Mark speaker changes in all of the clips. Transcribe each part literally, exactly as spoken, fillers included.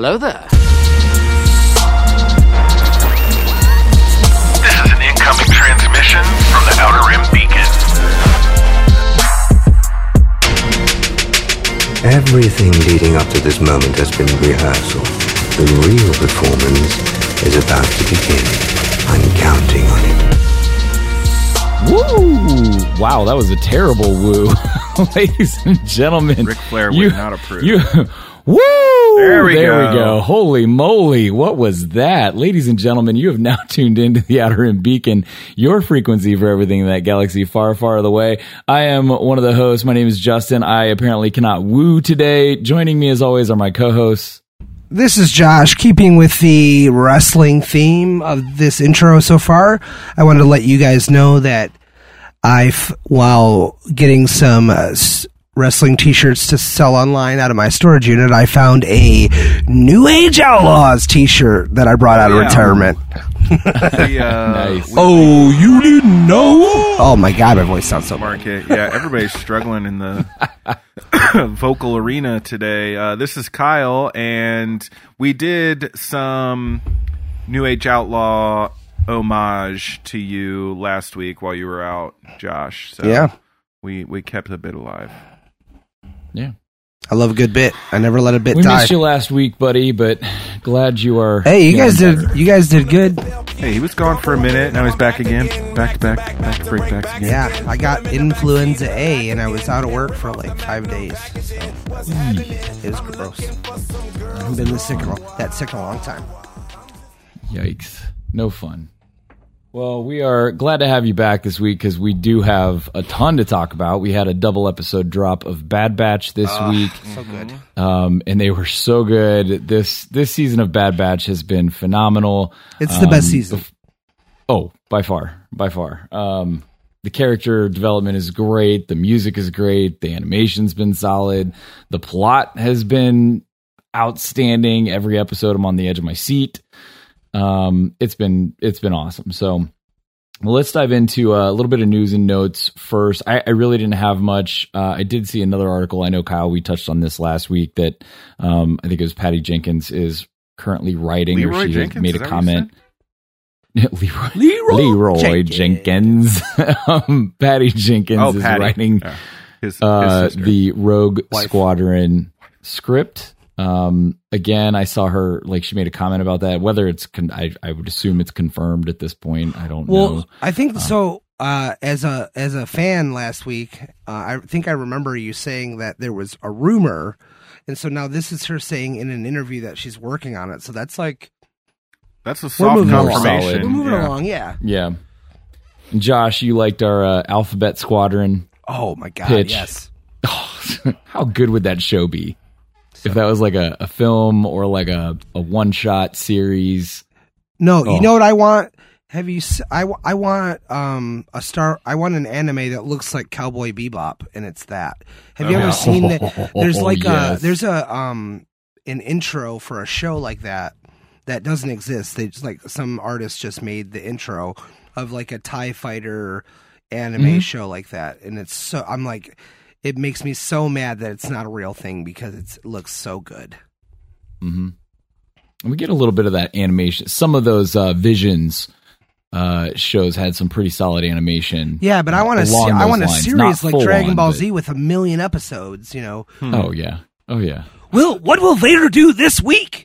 Speaker 1: hello there.
Speaker 2: This is an incoming transmission from the Outer Rim Beacon.
Speaker 3: Everything leading up to this moment has been rehearsal. The real performance is about to begin. I'm counting on it.
Speaker 4: Woo! Wow, that was a terrible woo. Ladies and gentlemen.
Speaker 5: Ric Flair
Speaker 4: you,
Speaker 5: would not approve.
Speaker 4: You, woo!
Speaker 5: There we
Speaker 4: there
Speaker 5: go.
Speaker 4: we go. Holy moly, what was that? Ladies and gentlemen, you have now tuned into the Outer Rim Beacon, your frequency for everything in that galaxy far, far away. I am one of the hosts. My name is Justin. I apparently cannot woo today. Joining me as always are my co-hosts.
Speaker 6: This is Josh. Keeping with the wrestling theme of this intro so far, I wanted to let you guys know that I've, while getting some uh, s- wrestling t-shirts to sell online out of my storage unit, I found a New Age Outlaws t-shirt that I brought out of
Speaker 5: Yeah.
Speaker 6: retirement.
Speaker 5: We, uh,
Speaker 4: Nice.
Speaker 5: we
Speaker 6: Oh, you didn't know? Oh my God, my voice sounds so bad.
Speaker 5: market. Yeah, everybody's struggling in the vocal arena today. Uh, this is Kyle, and we did some New Age Outlaw homage to you last week while you were out, Josh. So
Speaker 6: Yeah.
Speaker 5: we we kept the bit alive.
Speaker 4: Yeah.
Speaker 6: I love a good bit. I never let a bit
Speaker 4: We
Speaker 6: die.
Speaker 4: missed you last week, buddy, but glad you are.
Speaker 6: Hey, you guys
Speaker 4: feeling
Speaker 6: did.
Speaker 4: better.
Speaker 6: You guys did good.
Speaker 5: Hey, he was gone for a minute. Now he's back again. Back to back, back to breakbacks again.
Speaker 6: Yeah, I got influenza A, and I was out of work for like five days. So it was gross. I haven't been this sick in a- that sick in a long time.
Speaker 4: Yikes. No fun. Well, we are glad to have you back this week because we do have a ton to talk about. We had a double episode drop of Bad Batch this week,
Speaker 6: So good.
Speaker 4: um, and they were so good. This this season of Bad Batch has been phenomenal.
Speaker 6: It's the
Speaker 4: Um,
Speaker 6: best season.
Speaker 4: bef- oh, by far, by far. Um, the character development is great. The music is great. The animation's been solid. The plot has been outstanding. Every episode, I'm on the edge of my seat. Um, it's been it's been awesome. So well, let's dive into uh, a little bit of news and notes first. I, I really didn't have much. Uh, I did see another article. I know, Kyle, we touched on this last week that um, I think it was Patty Jenkins is currently writing,
Speaker 5: Leroy
Speaker 4: or she
Speaker 5: Jenkins?
Speaker 4: has made
Speaker 5: Is
Speaker 4: a
Speaker 5: that what you
Speaker 4: comment. Leroy,
Speaker 6: Leroy
Speaker 4: Leroy
Speaker 6: Jenkins.
Speaker 4: Jenkins. um, Patty Jenkins
Speaker 5: Oh,
Speaker 4: is
Speaker 5: Patty.
Speaker 4: writing
Speaker 5: Yeah. His, his
Speaker 4: uh,
Speaker 5: sister.
Speaker 4: the Rogue
Speaker 6: Wife.
Speaker 4: Squadron script. Um, again, I saw her, like, she made a comment about that. Whether it's, con- I, I would assume it's confirmed at this point. I don't
Speaker 6: Well,
Speaker 4: know.
Speaker 6: I think so. Uh, as a as a fan last week, uh, I think I remember you saying that there was a rumor, and so now this is her saying in an interview that she's working on it. So that's like
Speaker 5: That's a
Speaker 6: we're
Speaker 5: soft
Speaker 6: moving along.
Speaker 5: confirmation.
Speaker 6: We're moving
Speaker 5: Yeah.
Speaker 6: along. Yeah.
Speaker 4: Yeah. And Josh, you liked our uh, Alphabet Squadron
Speaker 6: Oh my God.
Speaker 4: pitch.
Speaker 6: Yes.
Speaker 4: How good would that show be? If that was like a, a film or like a, a one-shot series.
Speaker 6: No,
Speaker 4: Oh.
Speaker 6: you know what I want? Have you? s- I, w- I want um a star. I want an anime that looks like Cowboy Bebop, and it's that. Have you
Speaker 4: Oh,
Speaker 6: ever
Speaker 4: yeah.
Speaker 6: seen that? There's like a
Speaker 4: Yes.
Speaker 6: there's a um an intro for a show like that that doesn't exist. They just like some artist just made the intro of like a TIE fighter anime
Speaker 4: Mhm.
Speaker 6: show like that, and it's so I'm like, it makes me so mad that it's not a real thing because it's, it looks so good.
Speaker 4: Mm-hmm. And we get a little bit of that animation. Some of those uh, Visions uh, shows had some pretty solid animation.
Speaker 6: Yeah, but I want to.
Speaker 4: along
Speaker 6: I
Speaker 4: those
Speaker 6: want a
Speaker 4: lines.
Speaker 6: series
Speaker 4: Not
Speaker 6: like
Speaker 4: full
Speaker 6: Dragon
Speaker 4: on,
Speaker 6: Ball
Speaker 4: but-
Speaker 6: Z with a million episodes. You know.
Speaker 4: Oh, yeah. Oh, yeah.
Speaker 6: Will what will Vader do this week?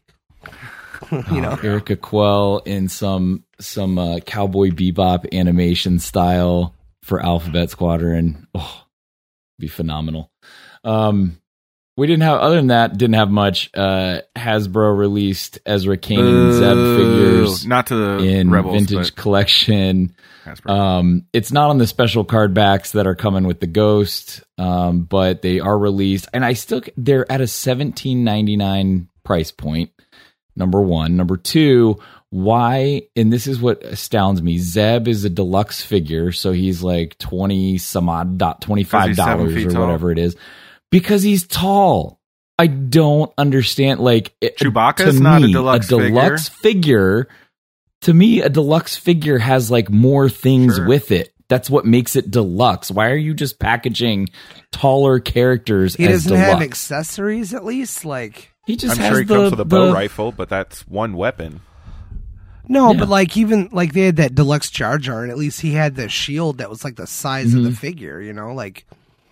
Speaker 6: you know.
Speaker 4: Erica Quell in some some uh, Cowboy Bebop animation style for Alphabet Squadron. Oh, be phenomenal. Um, we didn't have, other than that, didn't have much. Uh, Hasbro released Ezra Kanan Zeb figures
Speaker 5: Not to the
Speaker 4: in
Speaker 5: Rebels,
Speaker 4: vintage
Speaker 5: but
Speaker 4: collection.
Speaker 5: Hasbro.
Speaker 4: Um, it's not on the special card backs that are coming with the Ghost, um, but they are released, and I still they're at a seventeen ninety-nine price point. Number one, number two. Why? And this is what astounds me. Zeb is a deluxe figure, so he's like twenty some odd dot twenty five
Speaker 5: Because he's seven
Speaker 4: dollars
Speaker 5: feet
Speaker 4: or
Speaker 5: tall?
Speaker 4: whatever it is, because he's tall. I don't understand. Like it-
Speaker 5: Chewbacca's
Speaker 4: to
Speaker 5: not a
Speaker 4: me,
Speaker 5: deluxe
Speaker 4: a deluxe figure. To me, a deluxe figure has like more things
Speaker 5: Sure.
Speaker 4: with it. That's what makes it deluxe. Why are you just packaging taller characters
Speaker 6: He
Speaker 4: as
Speaker 6: doesn't
Speaker 4: deluxe?
Speaker 6: have accessories, at least. Like
Speaker 4: He just
Speaker 1: I'm
Speaker 4: has
Speaker 1: sure he
Speaker 4: the,
Speaker 1: comes with a bow
Speaker 4: the-
Speaker 1: rifle, but that's one weapon.
Speaker 6: No,
Speaker 4: Yeah.
Speaker 6: but like even like they had that deluxe Jar Jar, and at least he had the shield that was like the size of the
Speaker 4: Mhm.
Speaker 6: figure. You know, like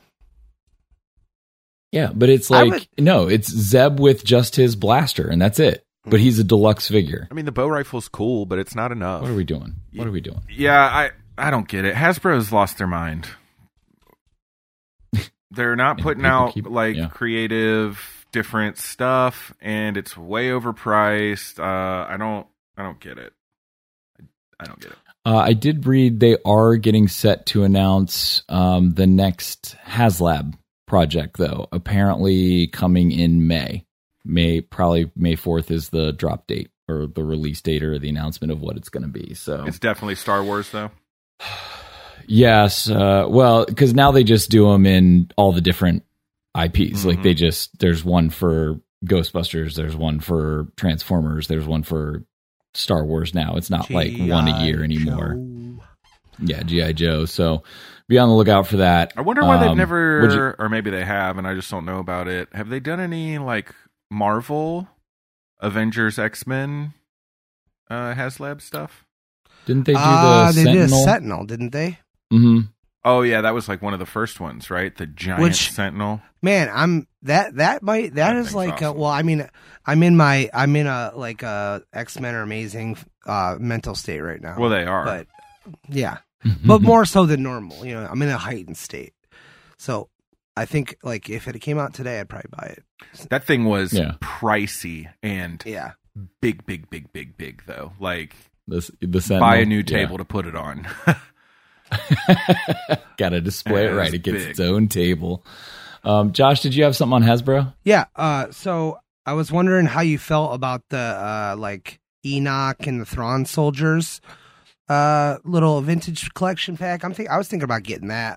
Speaker 4: Yeah, but it's
Speaker 6: I
Speaker 4: like
Speaker 6: would-
Speaker 4: no, it's Zeb with just his blaster, and that's it. But he's a deluxe figure.
Speaker 1: I mean, the bow rifle's cool, but it's not enough.
Speaker 4: What are we doing? What are we doing?
Speaker 5: Yeah, I I don't get it. Hasbro's lost their mind. They're not
Speaker 4: And
Speaker 5: putting
Speaker 4: people
Speaker 5: out
Speaker 4: keep-
Speaker 5: like
Speaker 4: yeah.
Speaker 5: creative, different stuff, and it's way overpriced. Uh, I don't, I don't get it. I don't get it.
Speaker 4: Uh, I did read they are getting set to announce um, the next HasLab project, though. Apparently coming in May. May probably May fourth is the drop date or the release date or the announcement of what it's going to be. So
Speaker 5: It's definitely Star Wars, though.
Speaker 4: yes, uh, well, because now they just do them in all the different I Ps.
Speaker 5: Mm-hmm.
Speaker 4: Like they just there's one for Ghostbusters, there's one for Transformers, there's one for Star Wars. Now it's not like one a year anymore. Yeah, G I Joe. So be on the lookout for that.
Speaker 5: I wonder why they've
Speaker 4: Um, what'd
Speaker 5: never,
Speaker 4: you-
Speaker 5: or maybe they have, and I just don't know about it. Have they done any like Marvel, Avengers, X Men, uh, HasLab stuff?
Speaker 4: didn't they do the
Speaker 6: uh, they
Speaker 4: Sentinel?
Speaker 6: did a Sentinel, didn't they?
Speaker 4: hmm
Speaker 5: Oh yeah, that was like one of the first ones, right? The giant
Speaker 6: Which-
Speaker 5: Sentinel.
Speaker 6: Man, I'm that that might that
Speaker 5: That
Speaker 6: is
Speaker 5: thing's
Speaker 6: like uh
Speaker 5: awesome.
Speaker 6: well, I mean, I'm in my I'm in a like a X Men are amazing uh, mental state right now.
Speaker 5: Well, they are.
Speaker 6: but yeah, but more so than normal. You know, I'm in a heightened state, so I think like if it came out today, I'd probably buy it.
Speaker 5: That thing was
Speaker 4: Yeah.
Speaker 5: pricey and
Speaker 6: Yeah,
Speaker 5: big, big, big, big, big though. Like
Speaker 4: the, the Sentinel.
Speaker 5: buy a new
Speaker 4: Yeah.
Speaker 5: table to put it on.
Speaker 4: Got to display it
Speaker 5: Yeah,
Speaker 4: right.
Speaker 5: it's
Speaker 4: It gets
Speaker 5: big.
Speaker 4: its own table. Um, Josh, did you have something on Hasbro?
Speaker 6: yeah. Uh, so I was wondering how you felt about the uh, like Enoch and the Thrawn soldiers uh, little vintage collection pack. I'm think I was thinking about getting that.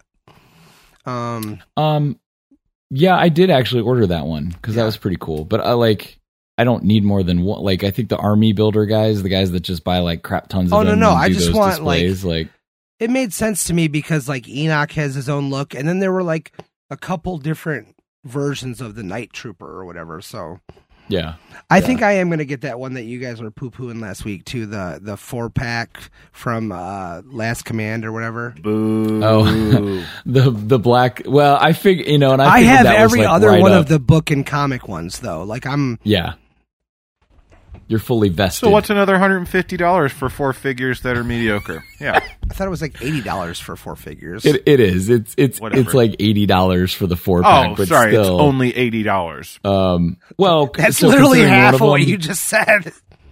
Speaker 6: Um.
Speaker 4: Um, yeah, I did actually order that one because
Speaker 6: Yeah.
Speaker 4: that was pretty cool. But I like, I don't need more than one. Like, I think the army builder guys, the guys that just buy like crap tons of
Speaker 6: Oh, no,
Speaker 4: them
Speaker 6: no,
Speaker 4: and
Speaker 6: I
Speaker 4: do
Speaker 6: just
Speaker 4: those
Speaker 6: want, like-
Speaker 4: displays, like,
Speaker 6: It made sense to me because like Enoch has his own look, and then there were like a couple different versions of the Night Trooper or whatever. So
Speaker 4: yeah,
Speaker 6: I
Speaker 4: Yeah.
Speaker 6: think I am going to get that one that you guys were poo pooing last week too, the the four pack from uh, Last Command or whatever.
Speaker 1: Boo.
Speaker 4: Oh. the the black. Well, I figure you know, and I,
Speaker 6: I
Speaker 4: figured
Speaker 6: have
Speaker 4: that was,
Speaker 6: every
Speaker 4: like,
Speaker 6: other
Speaker 4: right
Speaker 6: one
Speaker 4: up-
Speaker 6: of the book and comic ones though. Like I'm
Speaker 4: Yeah, you're fully vested.
Speaker 5: So what's another one hundred fifty dollars for four figures that are mediocre? Yeah.
Speaker 6: I thought it was like eighty dollars for four figures.
Speaker 4: It it is. It's it's
Speaker 5: Whatever.
Speaker 4: it's like eighty dollars for the four pack.
Speaker 5: Oh,
Speaker 4: but
Speaker 5: sorry,
Speaker 4: still,
Speaker 5: it's only eighty dollars.
Speaker 4: Um, well,
Speaker 6: That's
Speaker 4: so
Speaker 6: literally
Speaker 4: considering one
Speaker 6: half
Speaker 4: of
Speaker 6: of what
Speaker 4: them-
Speaker 6: you just said.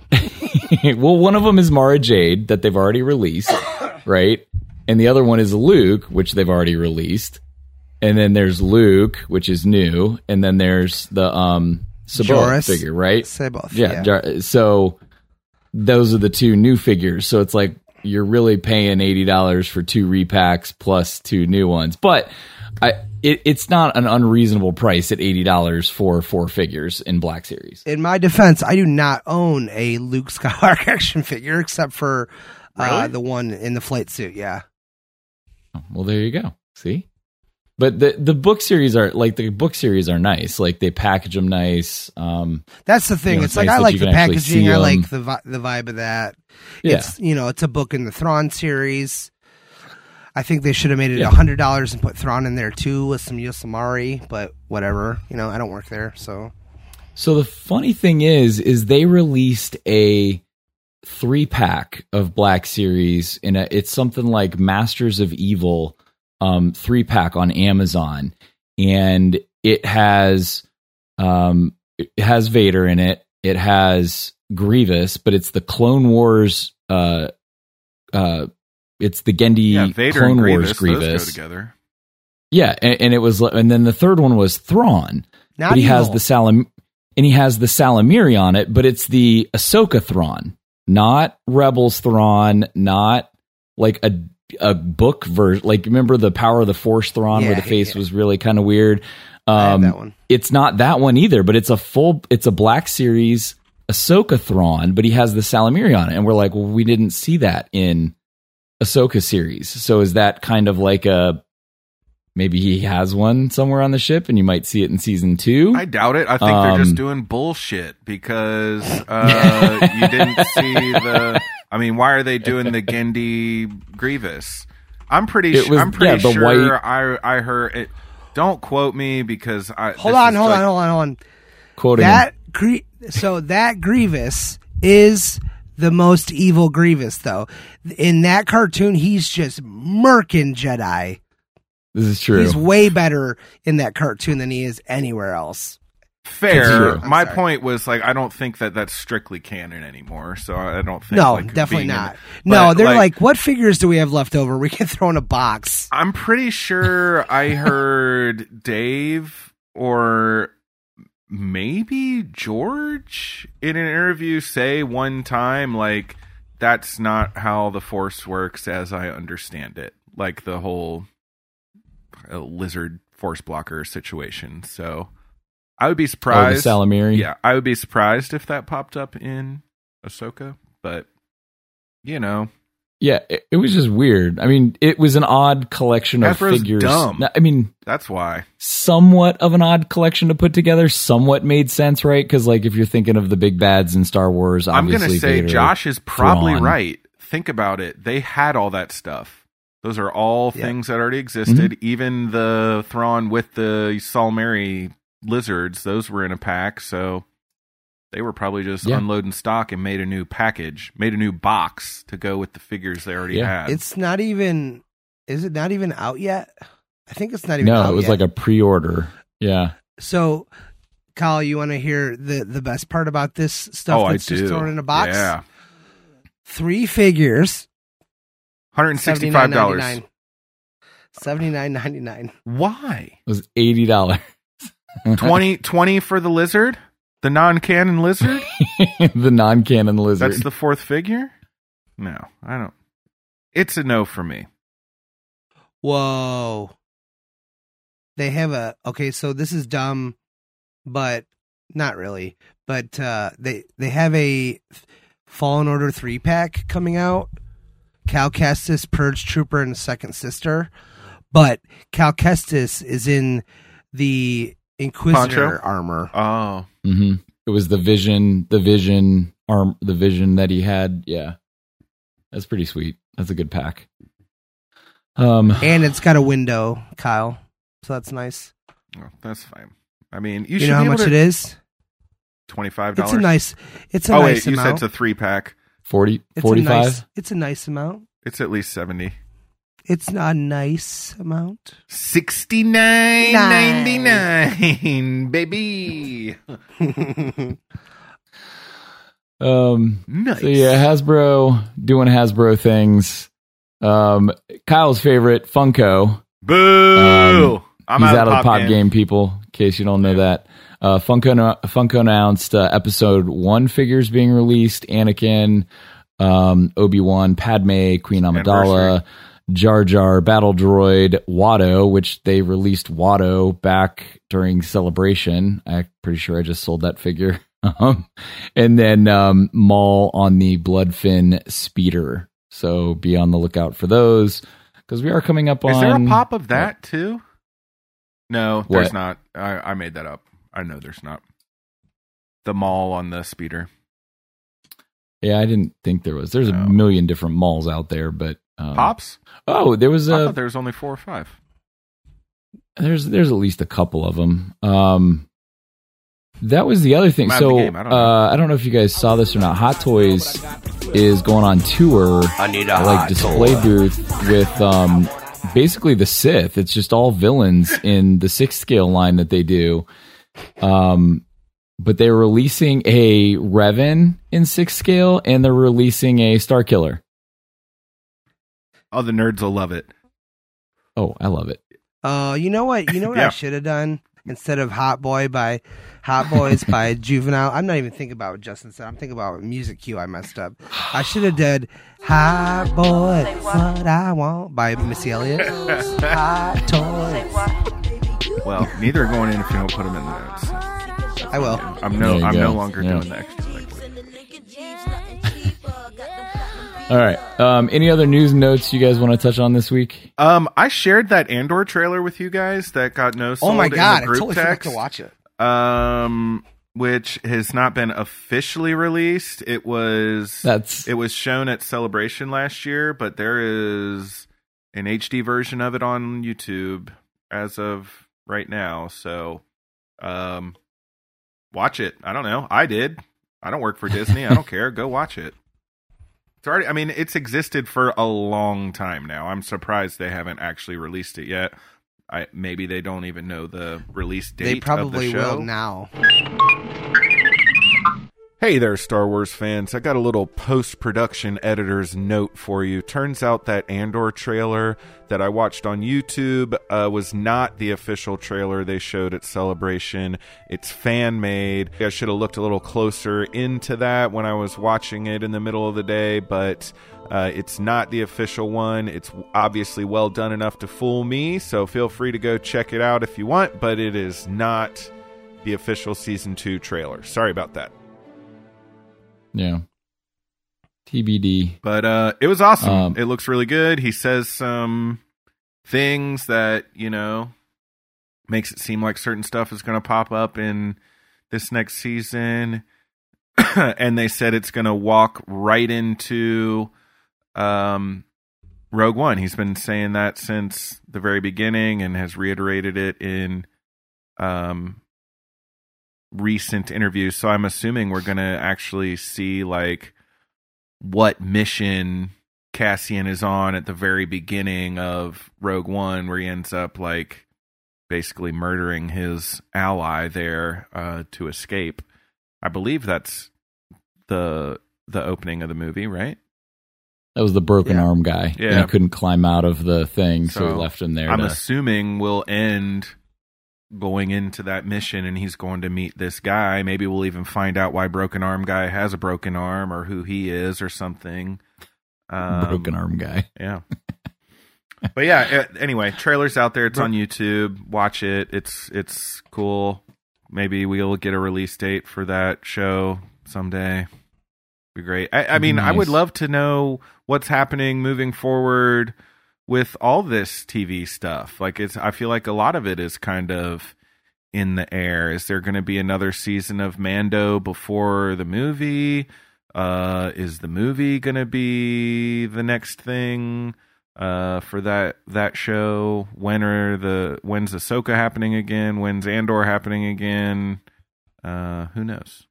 Speaker 4: well, one of them is Mara Jade that they've already released, right? And the other one is Luke, which they've already released. And then there's Luke, which is new, and then there's the um Saboth
Speaker 6: Joris.
Speaker 4: figure, right?
Speaker 6: Saboth,
Speaker 4: Yeah.
Speaker 6: yeah.
Speaker 4: Jar- so those are the two new figures. So it's like you're really paying eighty dollars for two repacks plus two new ones. But I it, it's not an unreasonable price at eighty dollars for four figures in Black Series.
Speaker 6: In my defense, I do not own a Luke Skywalker action figure except for uh,
Speaker 5: Really?
Speaker 6: the one in the flight suit. Yeah.
Speaker 4: Well, there you go. See, but the the book series are like the book series are nice. Like they package them nice. Um,
Speaker 6: That's the thing.
Speaker 4: You know,
Speaker 6: it's
Speaker 4: it's
Speaker 6: like
Speaker 4: nice
Speaker 6: I
Speaker 4: that
Speaker 6: like
Speaker 4: you
Speaker 6: the
Speaker 4: can actually
Speaker 6: packaging.
Speaker 4: see
Speaker 6: I like
Speaker 4: 'em.
Speaker 6: the vi- the vibe of that.
Speaker 4: Yeah.
Speaker 6: It's you know, it's a book in the Thrawn series. I think they should have made it a
Speaker 4: Yeah.
Speaker 6: hundred dollars and put Thrawn in there too with some Yosemari, but whatever. You know, I don't work there, so
Speaker 4: so the funny thing is, is they released a three pack of Black Series, and it's something like Masters of Evil um, three pack on Amazon, and it has um, it has Vader in it. It has Grievous, but it's the Clone Wars. Uh, uh, it's the Gendy
Speaker 5: Yeah, Vader
Speaker 4: Clone
Speaker 5: and Grievous,
Speaker 4: Wars
Speaker 5: those
Speaker 4: Grievous.
Speaker 5: go together.
Speaker 4: Yeah, and, and it was, and then the third one was Thrawn,
Speaker 6: not
Speaker 4: but he has
Speaker 6: evil.
Speaker 4: the Salam, and he has the Salamiri on it, but it's the Ahsoka Thrawn, not Rebels Thrawn, not like a a book version. Like remember the Power of the Force Thrawn,
Speaker 6: Yeah,
Speaker 4: where the face
Speaker 6: yeah.
Speaker 4: was really kind of weird.
Speaker 6: I have
Speaker 4: Um,
Speaker 6: that one.
Speaker 4: It's not that one either, but it's a full, it's a Black Series Ahsoka Thrawn, but he has the Salamiri on it, and we're like, well, we didn't see that in Ahsoka series. So is that kind of like a maybe he has one somewhere on the ship, and you might see it in season two.
Speaker 5: I doubt it. I think
Speaker 4: Um,
Speaker 5: they're just doing bullshit because uh, you didn't see the. I mean, why are they doing the Gendy Grievous? I'm pretty.
Speaker 4: It
Speaker 5: Sh-
Speaker 4: was-
Speaker 5: I'm pretty
Speaker 4: yeah, the
Speaker 5: sure
Speaker 4: white-
Speaker 5: I I heard it. Don't quote me because I.
Speaker 6: Hold
Speaker 5: this
Speaker 6: on,
Speaker 5: is
Speaker 6: hold
Speaker 5: like-
Speaker 6: on, hold on, hold on.
Speaker 4: Quoting
Speaker 6: That Gre- so that Grievous is the most evil Grievous, though. In that cartoon, he's just murking Jedi.
Speaker 4: this is true.
Speaker 6: He's way better in that cartoon than he is anywhere else.
Speaker 5: Fair.
Speaker 4: Continue.
Speaker 6: I'm
Speaker 5: My
Speaker 6: sorry.
Speaker 5: point was like I don't think that that's strictly canon anymore. So I don't think.
Speaker 6: No,
Speaker 5: like,
Speaker 6: definitely
Speaker 5: being in-
Speaker 6: not. No,
Speaker 5: but,
Speaker 6: they're like, what figures do we have left over? We can throw in a box.
Speaker 5: I'm pretty sure I heard Dave or maybe George in an interview say one time, like, that's not how the Force works as I understand it. Like the whole uh, lizard Force blocker situation. So I would be
Speaker 4: oh, the
Speaker 5: surprised.
Speaker 4: Salamiri.
Speaker 5: Yeah, I would be surprised if that popped up in Ahsoka. But, you know.
Speaker 4: Yeah, it, it was just weird. I mean, it was an odd collection of
Speaker 5: Hasbro's
Speaker 4: figures.
Speaker 5: dumb.
Speaker 4: No, I mean,
Speaker 5: That's why.
Speaker 4: somewhat of an odd collection to put together. Somewhat made sense, right? Because, like, if you're thinking of the big bads in Star Wars,
Speaker 5: I'm going
Speaker 4: obviously
Speaker 5: to say
Speaker 4: Vader,
Speaker 5: Josh is probably
Speaker 4: Thrawn.
Speaker 5: right. Think about it. They had all that stuff. Those are all
Speaker 6: Yeah.
Speaker 5: things that already existed.
Speaker 4: Mm-hmm.
Speaker 5: Even the Thrawn with the Salmari lizards, those were in a pack. So they were probably just
Speaker 4: Yeah.
Speaker 5: unloading stock and made a new package, made a new box to go with the figures they already
Speaker 4: Yeah.
Speaker 5: had.
Speaker 6: It's not even. Is it not even out yet? I think it's not even.
Speaker 4: No,
Speaker 6: out
Speaker 4: it was
Speaker 6: yet.
Speaker 4: like a pre-order. Yeah.
Speaker 6: So, Kyle, you want to hear the the best part about this stuff
Speaker 5: oh, I
Speaker 6: that's
Speaker 5: do.
Speaker 6: just thrown in a box?
Speaker 5: Yeah.
Speaker 6: Three figures,
Speaker 5: one hundred sixty-five dollars.
Speaker 6: seventy-nine ninety-nine.
Speaker 5: Why?
Speaker 4: It was eighty dollars.
Speaker 5: twenty, twenty for the lizard? The non-canon lizard?
Speaker 4: The non-canon lizard.
Speaker 5: That's the fourth figure? No, I don't. It's a no for me.
Speaker 6: Whoa. They have a okay, so this is dumb, but not really. But uh, they they have a Fallen Order three pack coming out. Cal Kestis, Purge Trooper, and Second Sister. But Cal Kestis is in the Inquisitor
Speaker 5: Poncho?
Speaker 6: armor.
Speaker 5: Oh.
Speaker 4: hmm It was the vision, the vision arm, the vision that he had. Yeah, that's pretty sweet. That's a good pack. Um,
Speaker 6: And it's got a window, Kyle. So that's nice.
Speaker 5: Oh, that's fine. I mean, you,
Speaker 6: You,
Speaker 5: should
Speaker 6: know how
Speaker 5: be able
Speaker 6: much
Speaker 5: to,
Speaker 6: it is?
Speaker 5: twenty-five dollars.
Speaker 6: It's a nice it's a
Speaker 5: Oh,
Speaker 6: nice
Speaker 5: wait, you
Speaker 6: amount.
Speaker 5: said it's a three pack.
Speaker 4: forty,
Speaker 6: It's a
Speaker 4: forty-five.
Speaker 6: nice, it's a nice amount.
Speaker 5: It's at least seventy.
Speaker 6: It's not a nice amount.
Speaker 5: sixty-nine ninety-nine, baby.
Speaker 4: Um,
Speaker 5: Nice.
Speaker 4: so yeah, Hasbro doing Hasbro things. Um, Kyle's favorite Funko.
Speaker 5: Boo!
Speaker 4: Um,
Speaker 5: I'm
Speaker 4: He's
Speaker 5: out,
Speaker 4: out of the pop
Speaker 5: game.
Speaker 4: game, people. In case you don't know that, uh, Funko Funko announced uh, episode one figures being released: Anakin, um, Obi-Wan, Padme, Queen Amidala,
Speaker 5: Anniversary.
Speaker 4: Jar Jar, Battle Droid, Watto, which they released Watto back during Celebration. I'm pretty sure I just sold that figure. Um, and then um, Maul on the Bloodfin Speeder. So be on the lookout for those because we are coming up on.
Speaker 5: Is there a pop of that too? No, there's
Speaker 4: What?
Speaker 5: not. I, I made that up. I know there's not. The mall on the speeder.
Speaker 4: Yeah, I didn't think there was. There's
Speaker 5: No.
Speaker 4: a million different malls out there, but um,
Speaker 5: Pops?
Speaker 4: Oh, there was
Speaker 5: I
Speaker 4: a.
Speaker 5: thought there was only four or five.
Speaker 4: There's there's at least a couple of them. Um, that was the other thing.
Speaker 5: I'm out of
Speaker 4: So
Speaker 5: the game. I don't know.
Speaker 4: uh, I don't know if you guys saw this or not. Hot Toys is going on tour,
Speaker 3: I need a
Speaker 4: like
Speaker 3: hot
Speaker 4: display
Speaker 3: toy.
Speaker 4: booth with um, basically the Sith. It's just all villains in the sixth scale line that they do. Um, but they're releasing a Revan in sixth scale, and they're releasing a Star Killer.
Speaker 5: Oh, the nerds will love it.
Speaker 4: Oh, I love it.
Speaker 6: Uh, you know what? You know what I
Speaker 5: Yeah.
Speaker 6: should have done instead of Hot Boy by Hot Boys by Juvenile. I'm not even thinking about what Justin said. I'm thinking about music cue. I messed up. I should have did Hot Boy, What I Want by Missy Elliott. Hot Toy.
Speaker 5: Well, neither are going in if you don't put them in the notes.
Speaker 6: I will.
Speaker 5: I'm
Speaker 4: There
Speaker 5: no.
Speaker 4: you
Speaker 5: I'm
Speaker 4: go.
Speaker 5: no longer
Speaker 4: Yeah.
Speaker 5: doing the extra. Like,
Speaker 4: All right. Um, any other news and notes you guys want to touch on this week?
Speaker 5: Um, I shared that Andor trailer with you guys that got no sold
Speaker 6: Oh my god,
Speaker 5: in the
Speaker 6: I
Speaker 5: group
Speaker 6: totally forgot
Speaker 5: text,
Speaker 6: to watch it.
Speaker 5: um, which has not been officially released. It was
Speaker 4: That's
Speaker 5: it was shown at Celebration last year, but there is an H D version of it on YouTube as of right now. So, um, watch it. I don't know. I did. I don't work for Disney. I don't care. Go watch it. It's already, I mean, it's existed for a long time now. I'm surprised they haven't actually released it yet. I maybe they don't even know the release date.
Speaker 6: They probably
Speaker 5: of the show.
Speaker 6: will now.
Speaker 1: Hey there, Star Wars fans. I got a little post-production editor's note for you. Turns out that Andor trailer that I watched on YouTube uh, was not the official trailer they showed at Celebration. It's fan-made. I should have looked a little closer into that when I was watching it in the middle of the day, but uh, it's not the official one. It's obviously well done enough to fool me, so feel free to go check it out if you want, but it is not the official Season two trailer. Sorry about that.
Speaker 4: yeah. T B D.
Speaker 5: But uh, it was awesome.
Speaker 4: Um,
Speaker 5: It looks really good. He says some things that, you know, makes it seem like certain stuff is going to pop up in this next season. And they said it's going to walk right into um, Rogue One. He's been saying that since the very beginning and has reiterated it in um, recent interviews. So I'm assuming we're going to actually see, like, what mission Cassian is on at the very beginning of Rogue One, where he ends up, like, basically murdering his ally there uh, to escape. I believe that's the the opening of the movie, right?
Speaker 4: That was the broken
Speaker 6: Yeah.
Speaker 4: arm guy.
Speaker 5: Yeah.
Speaker 4: And he couldn't climb out of the thing, so, he
Speaker 5: So,
Speaker 4: left him there.
Speaker 5: I'm
Speaker 4: to,
Speaker 5: assuming we'll end going into that mission and he's going to meet this guy. Maybe we'll even find out why Broken Arm Guy has a broken arm or who he is or something. Um,
Speaker 4: broken arm guy.
Speaker 5: Yeah. But yeah, uh, anyway, trailer's out there. It's on YouTube. Watch it. It's it's cool. Maybe we'll get a release date for that show someday. Be great. I, I mean, I would
Speaker 4: Nice.
Speaker 5: love to know what's happening moving forward with all this T V stuff. Like, it's, I feel like a lot of it is kind of in the air. Is there going to be another season of Mando before the movie? Uh, is the movie going to be the next thing uh, for that that show? When are the when's Ahsoka happening again? When's Andor happening again? Uh, who knows?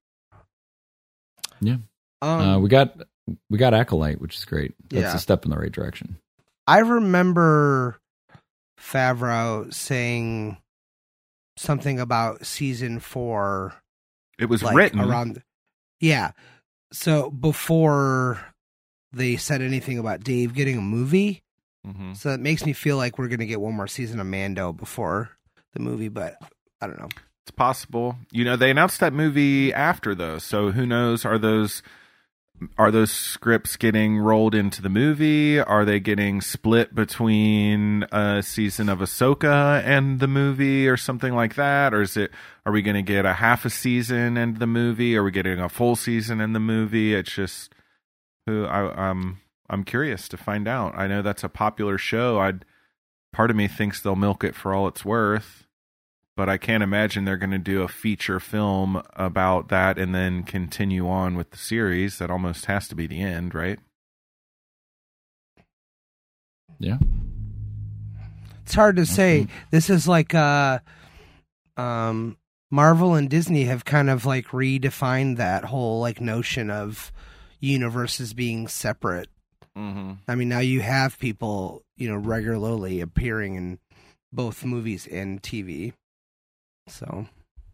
Speaker 4: Yeah.
Speaker 6: Um,
Speaker 4: uh, we got we got Acolyte, which is great. That's
Speaker 6: Yeah.
Speaker 4: a step in the right direction.
Speaker 6: I remember Favreau saying something about season four,
Speaker 5: It was
Speaker 6: like
Speaker 5: written
Speaker 6: around. Yeah, so before they said anything about Dave getting a movie,
Speaker 5: Mhm.
Speaker 6: so that makes me feel like we're gonna get one more season of Mando before the movie. But I don't know.
Speaker 5: It's possible. You know, they announced that movie after though, so who knows? Are those are those scripts getting rolled into the movie? Are they getting split between a season of Ahsoka and the movie, or something like that? Or is it? Are we going to get a half a season and the movie? Are we getting a full season in the movie? It's just who I, I'm. I'm curious to find out. I know that's a popular show. I'd part of me thinks they'll milk it for all it's worth. But I can't imagine they're going to do a feature film about that and then continue on with the series. That almost has to be the end, right?
Speaker 4: Yeah.
Speaker 6: It's hard to say. This is like uh, um, Marvel and Disney have kind of like redefined that whole like notion of universes being separate.
Speaker 5: Mm-hmm.
Speaker 6: I mean, now you have people, you know, regularly appearing in both movies and T V. So,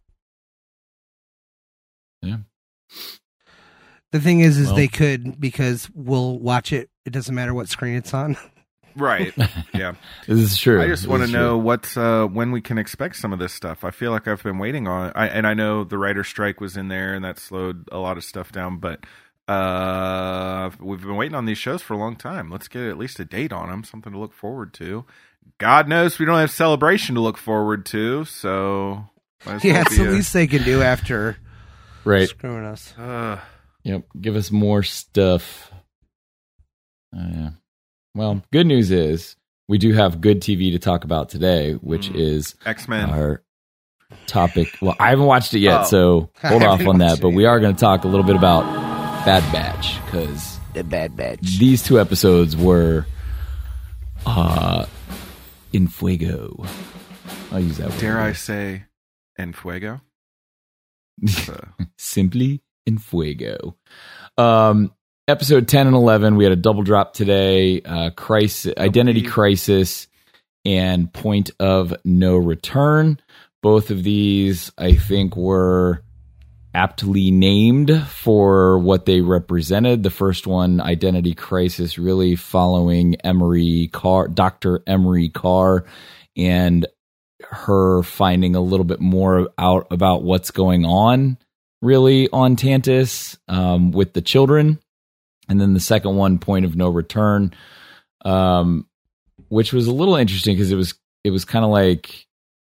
Speaker 4: Yeah.
Speaker 6: the thing is, is
Speaker 4: Well-
Speaker 6: they could, because we'll watch it. It doesn't matter what screen it's on.
Speaker 5: Right. Yeah.
Speaker 4: This is true.
Speaker 5: I just
Speaker 4: This
Speaker 5: want to
Speaker 4: is
Speaker 5: know
Speaker 4: true.
Speaker 5: what's uh, when we can expect some of this stuff. I feel like I've been waiting on it. I, and I know the writer's strike was in there and that slowed a lot of stuff down. But uh, we've been waiting on these shows for a long time. Let's get at least a date on them, something to look forward to. God knows we don't have Celebration to look forward to, so might as
Speaker 6: Yeah,
Speaker 5: well
Speaker 6: it's
Speaker 5: be
Speaker 6: the
Speaker 5: a-
Speaker 6: least they can do after
Speaker 4: Right.
Speaker 6: screwing us.
Speaker 5: Uh,
Speaker 4: Yep. Give us more stuff. Uh, yeah. Well, good news is we do have good T V to talk about today, which mm. is
Speaker 5: X-Men.
Speaker 4: Our topic. Well, I haven't watched it yet,
Speaker 5: oh.
Speaker 4: so hold off on that. But we are going to talk a little bit about Bad Batch, because
Speaker 6: the Bad Batch.
Speaker 4: These two episodes were uh, in fuego. I'll use that word.
Speaker 5: Dare I say, en fuego?
Speaker 4: So. Simply in fuego. Um, episode ten and eleven, we had a double drop today. Uh, crisis, Identity Crisis and Point of No Return. Both of these, I think, were aptly named for what they represented. The first one, Identity Crisis, really following Emery Carr, Doctor Emery Carr, and her finding a little bit more out about what's going on, really, on Tantus um, with the children. And then the second one, Point of No Return, um, which was a little interesting because it was it was kind of like,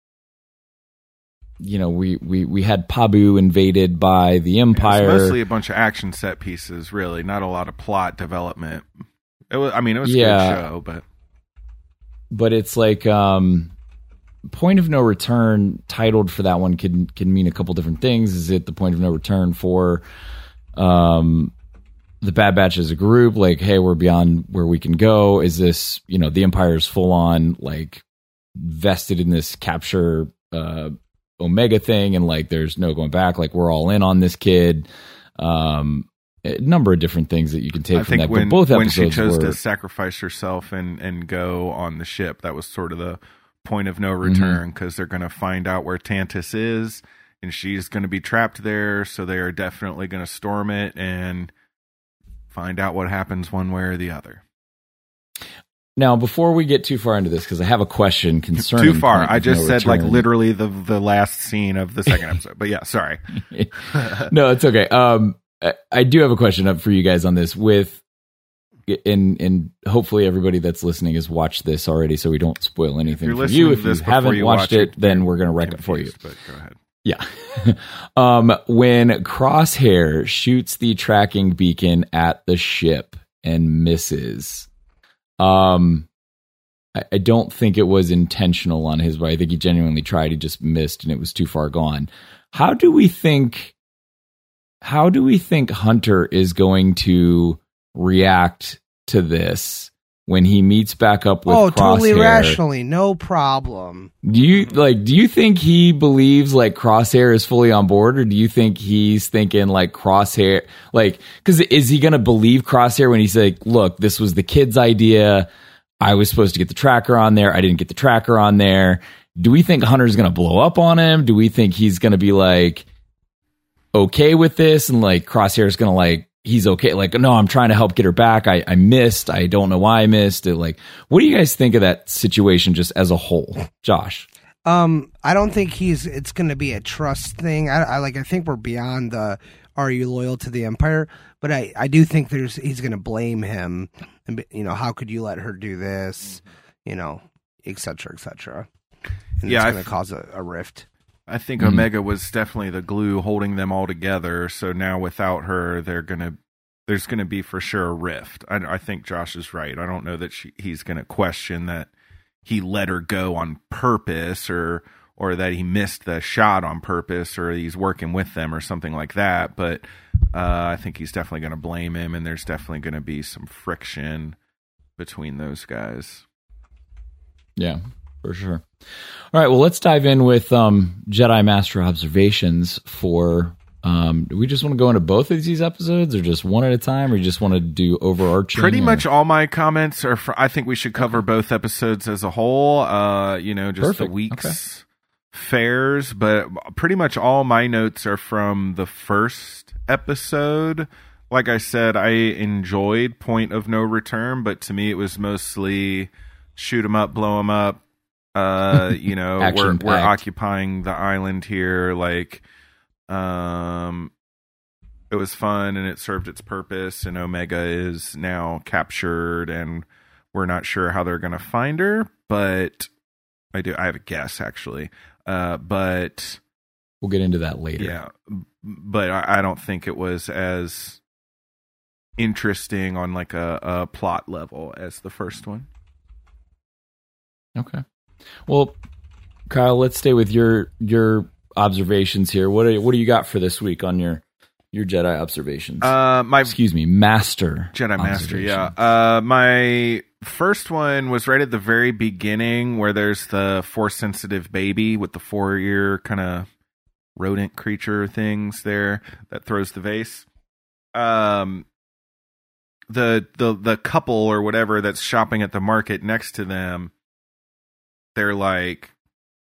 Speaker 4: you know, we, we, we had Pabu invaded by the Empire.
Speaker 5: It was mostly a bunch of action set pieces, really, not a lot of plot development. It was, I mean, it was
Speaker 4: yeah,
Speaker 5: a good show, but
Speaker 4: but it's like um, Point of No Return titled for that one can can mean a couple different things. Is it the point of no return for um, the Bad Batch as a group? Like, hey, we're beyond where we can go. Is this, you know, the Empire's full on like vested in this capture uh Omega thing, and like there's no going back, like we're all in on this kid. Um a number of different things that you can take
Speaker 5: I
Speaker 4: from
Speaker 5: think
Speaker 4: that.
Speaker 5: when,
Speaker 4: but both
Speaker 5: when
Speaker 4: episodes
Speaker 5: she chose
Speaker 4: were,
Speaker 5: to sacrifice herself and and go on the ship, that was sort of the point of no return, because mm-hmm. they're going to find out where Tantus is and she's going to be trapped there, so they are definitely going to storm it and find out what happens one way or the other.
Speaker 4: Now, before we get too far into this, because I have a question concerning...
Speaker 5: Too far. I just
Speaker 4: no
Speaker 5: said,
Speaker 4: return.
Speaker 5: like, literally the the last scene of the second episode. But yeah, sorry.
Speaker 4: No, it's okay. Um, I, I do have a question up for you guys on this. With and and hopefully everybody that's listening has watched this already, so we don't spoil anything for you. If you haven't
Speaker 5: you
Speaker 4: watched
Speaker 5: watch
Speaker 4: it,
Speaker 5: it,
Speaker 4: then we're going to wreck it for you.
Speaker 5: But go ahead.
Speaker 4: Yeah. um, when Crosshair shoots the tracking beacon at the ship and misses... Um, I, I don't think it was intentional on his part. I think he genuinely tried. He just missed, and it was too far gone. How do we think? How do we think Hunter is going to react to this when he meets back up with?
Speaker 6: Oh,
Speaker 4: Crosshair?
Speaker 6: Totally rationally, no problem.
Speaker 4: Do you like? Do you think he believes like Crosshair is fully on board, or do you think he's thinking like Crosshair, like, because is he going to believe Crosshair when he's like, "Look, this was the kid's idea. I was supposed to get the tracker on there. I didn't get the tracker on there." Do we think Hunter's going to blow up on him? Do we think he's going to be like okay with this, and like Crosshair's going to like? He's okay. Like, no, I'm trying to help get her back. I, I missed. I don't know why I missed it. Like, what do you guys think of that situation just as a whole? Josh?
Speaker 6: Um, I don't think he's, it's going to be a trust thing. I, I like, I think we're beyond the, are you loyal to the Empire? But I, I do think there's, he's going to blame him and, you know, how could you let her do this? You know, et cetera, et cetera. And
Speaker 5: yeah,
Speaker 6: it's going to cause a, a rift.
Speaker 5: I think
Speaker 4: Mm-hmm.
Speaker 5: Omega was definitely the glue holding them all together. So now without her, they're gonna there's gonna be for sure a rift. I, I think Josh is right. I don't know that she, he's gonna question that he let her go on purpose, or or that he missed the shot on purpose, or he's working with them or something like that. But uh, I think he's definitely gonna blame him, and there's definitely gonna be some friction between those guys.
Speaker 4: Yeah, for sure. All right, well, let's dive in with um, Jedi Master observations for... Um, do we just want to go into both of these episodes, or just one at a time, or you just want to do overarching?
Speaker 5: Pretty
Speaker 4: or?
Speaker 5: much all my comments are for, I think we should cover both episodes as a whole, uh, you know, just
Speaker 4: Perfect.
Speaker 5: the week's
Speaker 4: Okay.
Speaker 5: fares, but pretty much all my notes are from the first episode. Like I said, I enjoyed Point of No Return, but to me it was mostly shoot 'em up, blow 'em up. Uh, you know, we're,
Speaker 4: Action-packed.
Speaker 5: we're occupying the island here. Like, um, it was fun and it served its purpose, and Omega is now captured and we're not sure how they're going to find her, but I do, I have a guess actually. Uh, but
Speaker 4: We'll get into that later.
Speaker 5: yeah, but I, I don't think it was as interesting on like a, a plot level as the first one.
Speaker 4: Okay. Well, Kyle, let's stay with your your observations here. What are, what do you got for this week on your your Jedi observations?
Speaker 5: Uh, my
Speaker 4: excuse me, Master
Speaker 5: Jedi Master. Yeah. Uh, my first one was right at the very beginning, where there's the Force sensitive baby with the four ear kind of rodent creature things there that throws the vase. Um, the the the couple or whatever that's shopping at the market next to them, they're like,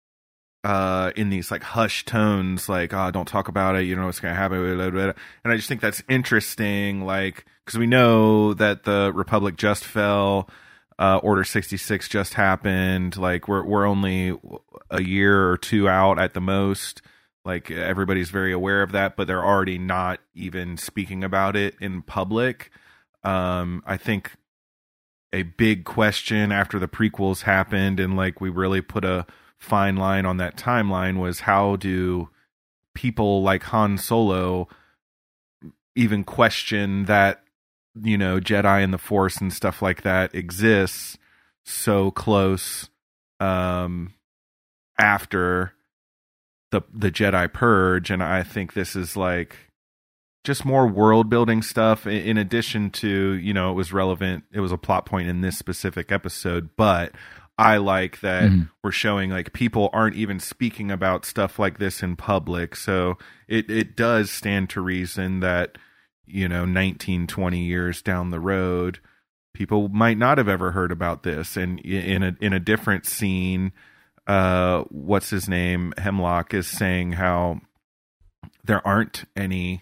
Speaker 5: uh, in these like hushed tones, like, oh, don't talk about it, you know what's gonna happen, blah, blah, blah. And I just think that's interesting, like, because we know that the Republic just fell, uh, Order sixty-six just happened, like we're we're only a year or two out at the most, like everybody's very aware of that, but they're already not even speaking about it in public. Um, I think a big question after the prequels happened and like we really put a fine line on that timeline was, how do people like Han Solo even question that, you know, Jedi and the Force and stuff like that exists so close um, after the the Jedi Purge? And I think this is like just more world building stuff in addition to, you know, it was relevant. It was a plot point in this specific episode, but I like that mm-hmm. we're showing like people aren't even speaking about stuff like this in public. So it, it does stand to reason that, you know, nineteen, twenty years down the road, people might not have ever heard about this. And in a, in a different scene, uh, what's his name? Hemlock is saying how there aren't any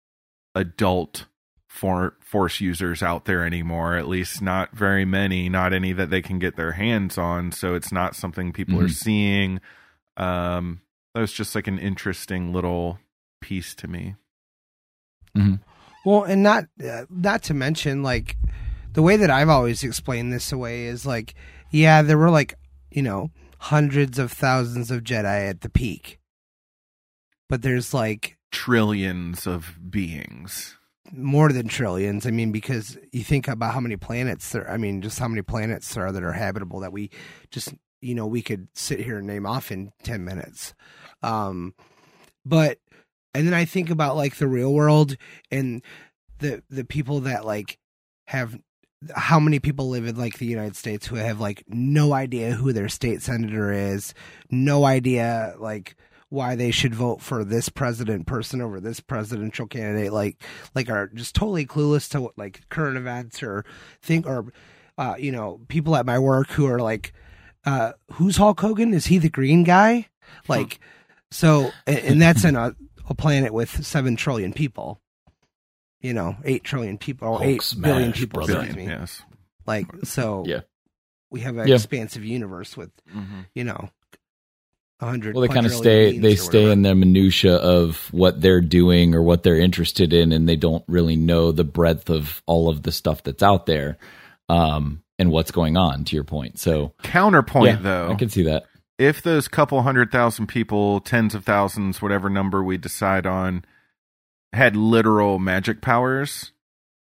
Speaker 5: adult for Force users out there anymore, at least not very many, not any that they can get their hands on. So it's not something people mm-hmm. are seeing. Um, that was just like an interesting little piece to me.
Speaker 6: Mm-hmm. Well, and not, uh, not to mention, like, the way that I've always explained this away is like, yeah, there were like, you know, hundreds of thousands of Jedi at the peak, but there's like
Speaker 5: trillions of beings.
Speaker 6: More than trillions. I mean, because you think about how many planets there, I mean, just how many planets there are that are habitable that we just, you know, we could sit here and name off in ten minutes. Um, but, and then I think about like the real world and the, the people that like have, how many people live in like the United States who have like no idea who their state senator is, no idea like why they should vote for this president person over this presidential candidate, like, like are just totally clueless to what, like current events or think, or, uh, you know, people at my work who are like, uh, who's Hulk Hogan? Is he the green guy? Like, so, and, and that's in a, a planet with seven trillion people, you know, eight trillion people, or
Speaker 4: Hulk
Speaker 6: eight
Speaker 4: smash,
Speaker 6: billion people.
Speaker 5: Billion,
Speaker 6: me.
Speaker 5: yes.
Speaker 6: Like, so
Speaker 4: yeah,
Speaker 6: we have an
Speaker 4: yeah.
Speaker 6: expansive universe with, mm-hmm. you know,
Speaker 4: well, they kind of stay they stay in the minutia of what they're doing or what they're interested in, and they don't really know the breadth of all of the stuff that's out there um, and what's going on, to your point. So
Speaker 5: counterpoint,
Speaker 4: yeah,
Speaker 5: though,
Speaker 4: I can see that.
Speaker 5: If those couple hundred thousand people, tens of thousands, whatever number we decide on, had literal magic powers,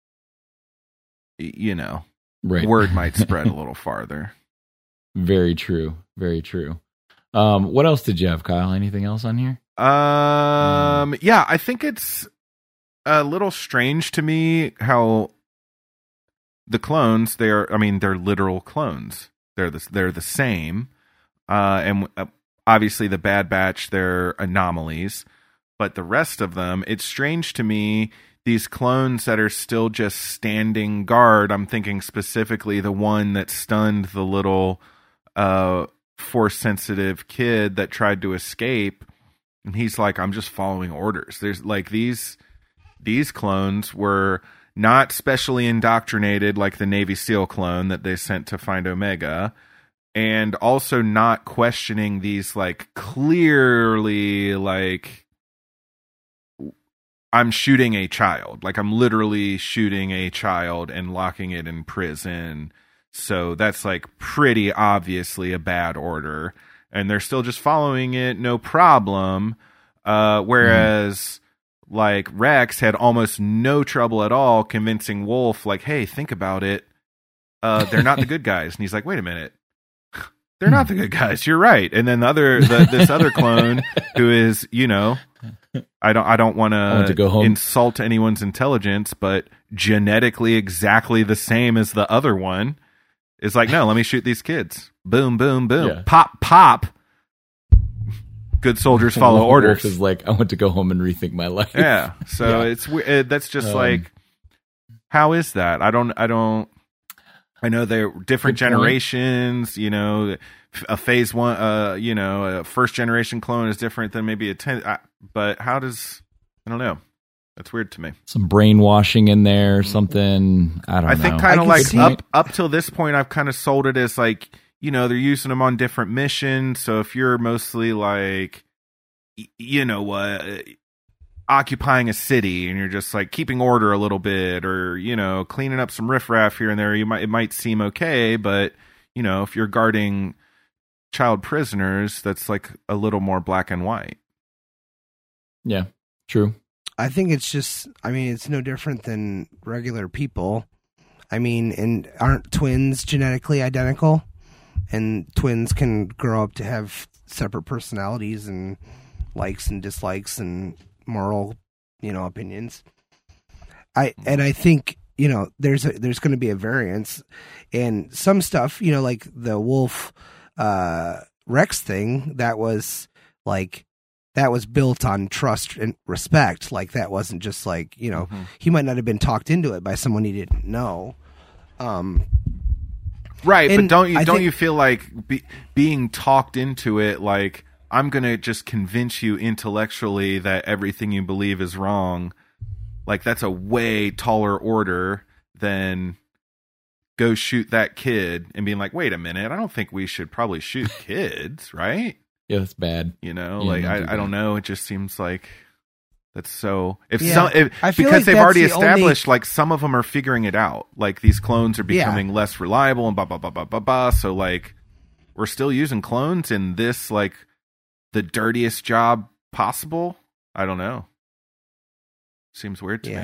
Speaker 5: you know,
Speaker 4: right.
Speaker 5: word might spread a little farther.
Speaker 4: Very true. Very true. Um, what else did you have, Kyle? Anything else on here?
Speaker 5: Um, yeah, I think it's a little strange to me how the clones, they are, I mean, they're literal clones. They're the, they're the same. Uh, and uh, obviously the Bad Batch, they're anomalies, but the rest of them, it's strange to me, these clones that are still just standing guard. I'm thinking specifically the one that stunned the little, uh, Force sensitive kid that tried to escape, and he's like, I'm just following orders. There's like these these clones were not specially indoctrinated like the Navy SEAL clone that they sent to find Omega, and also not questioning these like clearly like I'm shooting a child, like I'm literally shooting a child and locking it in prison. So that's like pretty obviously a bad order, and they're still just following it, no problem. Uh, whereas like Rex had almost no trouble at all convincing Wolf, like, hey, think about it. Uh, they're not the good guys. And he's like, wait a minute. They're not the good guys. You're right. And then the other, the, this other clone who is, you know, I don't, I don't want to
Speaker 4: go home.
Speaker 5: insult anyone's intelligence, but genetically exactly the same as the other one is like, no, let me shoot these kids. Boom, boom, boom.
Speaker 4: Yeah.
Speaker 5: Pop, pop. Good soldiers follow
Speaker 4: Wolf
Speaker 5: orders.
Speaker 4: is like, I want to go home and rethink my life.
Speaker 5: Yeah. So
Speaker 4: Yeah.
Speaker 5: it's we- that's just
Speaker 4: Um,
Speaker 5: like, how is that? I don't, I don't, I know they're different
Speaker 4: Good point.
Speaker 5: generations, you know, a phase one, uh, you know, a first generation clone is different than maybe a ten, I, but how does, I don't know. That's weird to me.
Speaker 4: Some brainwashing in there, something. I don't
Speaker 5: I
Speaker 4: know.
Speaker 5: think
Speaker 6: I
Speaker 5: kind of
Speaker 6: can
Speaker 5: like
Speaker 6: see
Speaker 5: up,
Speaker 6: it.
Speaker 5: up till this point, I've kind of sold it as like, you know, they're using them on different missions. So if you're mostly like, y- you know, uh, occupying a city and you're just like keeping order a little bit, or you know, cleaning up some riffraff here and there, you might it might seem okay. But you know, if you're guarding child prisoners, that's like a little more black and white.
Speaker 4: Yeah, true.
Speaker 6: I think it's just, I mean, it's no different than regular people. I mean, and aren't twins genetically identical? And twins can grow up to have separate personalities and likes and dislikes and moral, you know, opinions. I and I think, you know, there's a, there's going to be a variance, and some stuff, you know, like the Wolf uh, Rex thing, that was like that was built on trust and respect. Like that wasn't just like, you know,
Speaker 5: Mhm.
Speaker 6: he might not have been talked into it by someone he didn't know. Um,
Speaker 5: Right, but
Speaker 6: And
Speaker 5: don't you
Speaker 6: I
Speaker 5: don't
Speaker 6: think-
Speaker 5: you feel like be, being talked into it? Like I'm gonna just convince you intellectually that everything you believe is wrong. Like that's a way taller order than go shoot that kid and being like, wait a minute, I don't think we should probably shoot kids, right?
Speaker 4: Yeah, that's bad.
Speaker 5: You know,
Speaker 4: Yeah,
Speaker 5: like
Speaker 4: don't do
Speaker 5: I, I don't
Speaker 4: that.
Speaker 5: know. It just seems like that's so. If
Speaker 6: Yeah,
Speaker 5: some, if,
Speaker 6: I feel
Speaker 5: because
Speaker 6: like
Speaker 5: they've
Speaker 6: that's
Speaker 5: already
Speaker 6: the only-
Speaker 5: established, like some of them are figuring it out. Like these clones are
Speaker 6: Yeah.
Speaker 5: becoming less reliable and blah blah blah blah blah blah. So like, we're still using clones in this like the dirtiest job possible. I don't know. Seems weird to
Speaker 6: Yeah.
Speaker 5: me.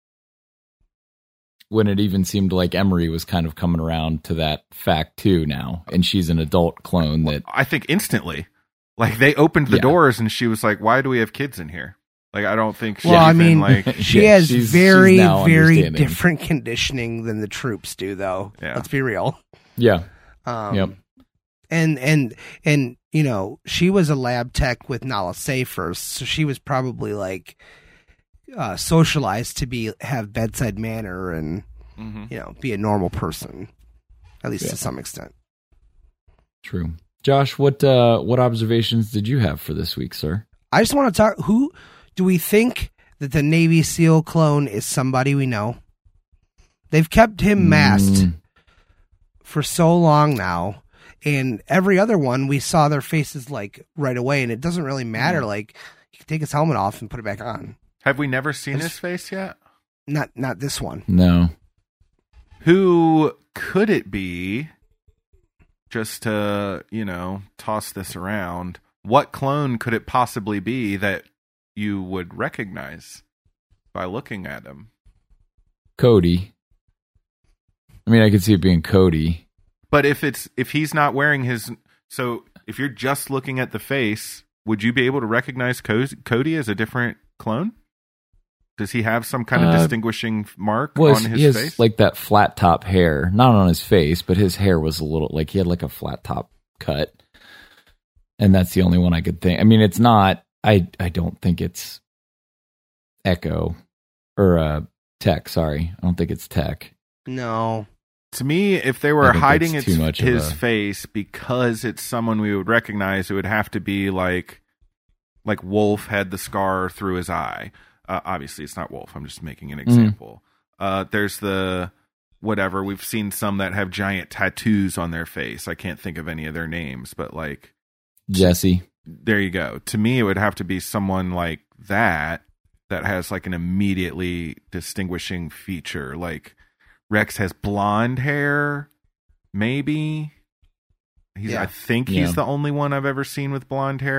Speaker 4: When it even seemed like Emery was kind of coming around to that fact too now, and she's an adult clone that
Speaker 5: I think instantly, like they opened the
Speaker 4: Yeah.
Speaker 5: doors and she was like, "Why do we have kids in here?" Like I don't think she
Speaker 6: Well, I
Speaker 5: even
Speaker 6: mean,
Speaker 5: like.
Speaker 6: she
Speaker 4: Yeah,
Speaker 6: has
Speaker 4: she's- she's
Speaker 6: very,
Speaker 4: now
Speaker 6: very
Speaker 4: understanding.
Speaker 6: different conditioning than the troops do, though.
Speaker 5: Yeah.
Speaker 6: Let's be real.
Speaker 4: yeah,
Speaker 6: Um,
Speaker 4: Yep.
Speaker 6: And and and you know, she was a lab tech with Nala Se first, so she was probably like uh, socialized to be have bedside manner and
Speaker 5: Mhm.
Speaker 6: you know be a normal person, at least
Speaker 4: Yeah.
Speaker 6: to some extent.
Speaker 4: true. Josh, what uh, what observations did you have for this week, sir?
Speaker 6: I just want to talk. Who do we think that the Navy SEAL clone is? Somebody we know. They've kept him masked
Speaker 4: Mm,
Speaker 6: for so long now, and every other one we saw their faces like right away, and it doesn't really matter. Like he can take his helmet off and put it back on.
Speaker 5: Have we never seen
Speaker 6: I
Speaker 5: his
Speaker 6: just-
Speaker 5: face yet?
Speaker 6: Not not this one.
Speaker 4: no.
Speaker 5: Who could it be? Just to, you know, toss this around. What clone could it possibly be that you would recognize by looking at him?
Speaker 4: Cody. I mean, I could see it being Cody.
Speaker 5: But if it's if he's not wearing his, so if you're just looking at the face, would you be able to recognize Co- Cody as a different clone? Does he have some kind of
Speaker 4: Uh,
Speaker 5: distinguishing mark
Speaker 4: Well,
Speaker 5: on his
Speaker 4: he has
Speaker 5: face?
Speaker 4: like that flat top hair, not on his face, but his hair was a little like he had like a flat top cut, and that's the only one I could think. I mean, it's not. I I don't think it's Echo or uh, Tech. Sorry, I don't think it's Tech.
Speaker 6: No.
Speaker 5: To me, if they
Speaker 4: I
Speaker 5: were
Speaker 4: think
Speaker 5: hiding
Speaker 4: that's
Speaker 5: its,
Speaker 4: too much of
Speaker 5: his
Speaker 4: a-
Speaker 5: face because it's someone we would recognize, it would have to be like like Wolf had the scar through his eye. Uh, obviously, it's not Wolf. I'm just making an example. Uh, there's the whatever. We've seen some that have giant tattoos on their face. I can't think of any of their names, but like
Speaker 4: Jesse.
Speaker 5: there you go. To me, it would have to be someone like that that has like an immediately distinguishing feature. Like Rex has blonde hair, maybe. He's,
Speaker 6: Yeah.
Speaker 5: I think
Speaker 4: Yeah.
Speaker 5: he's the only one I've ever seen with blonde hair.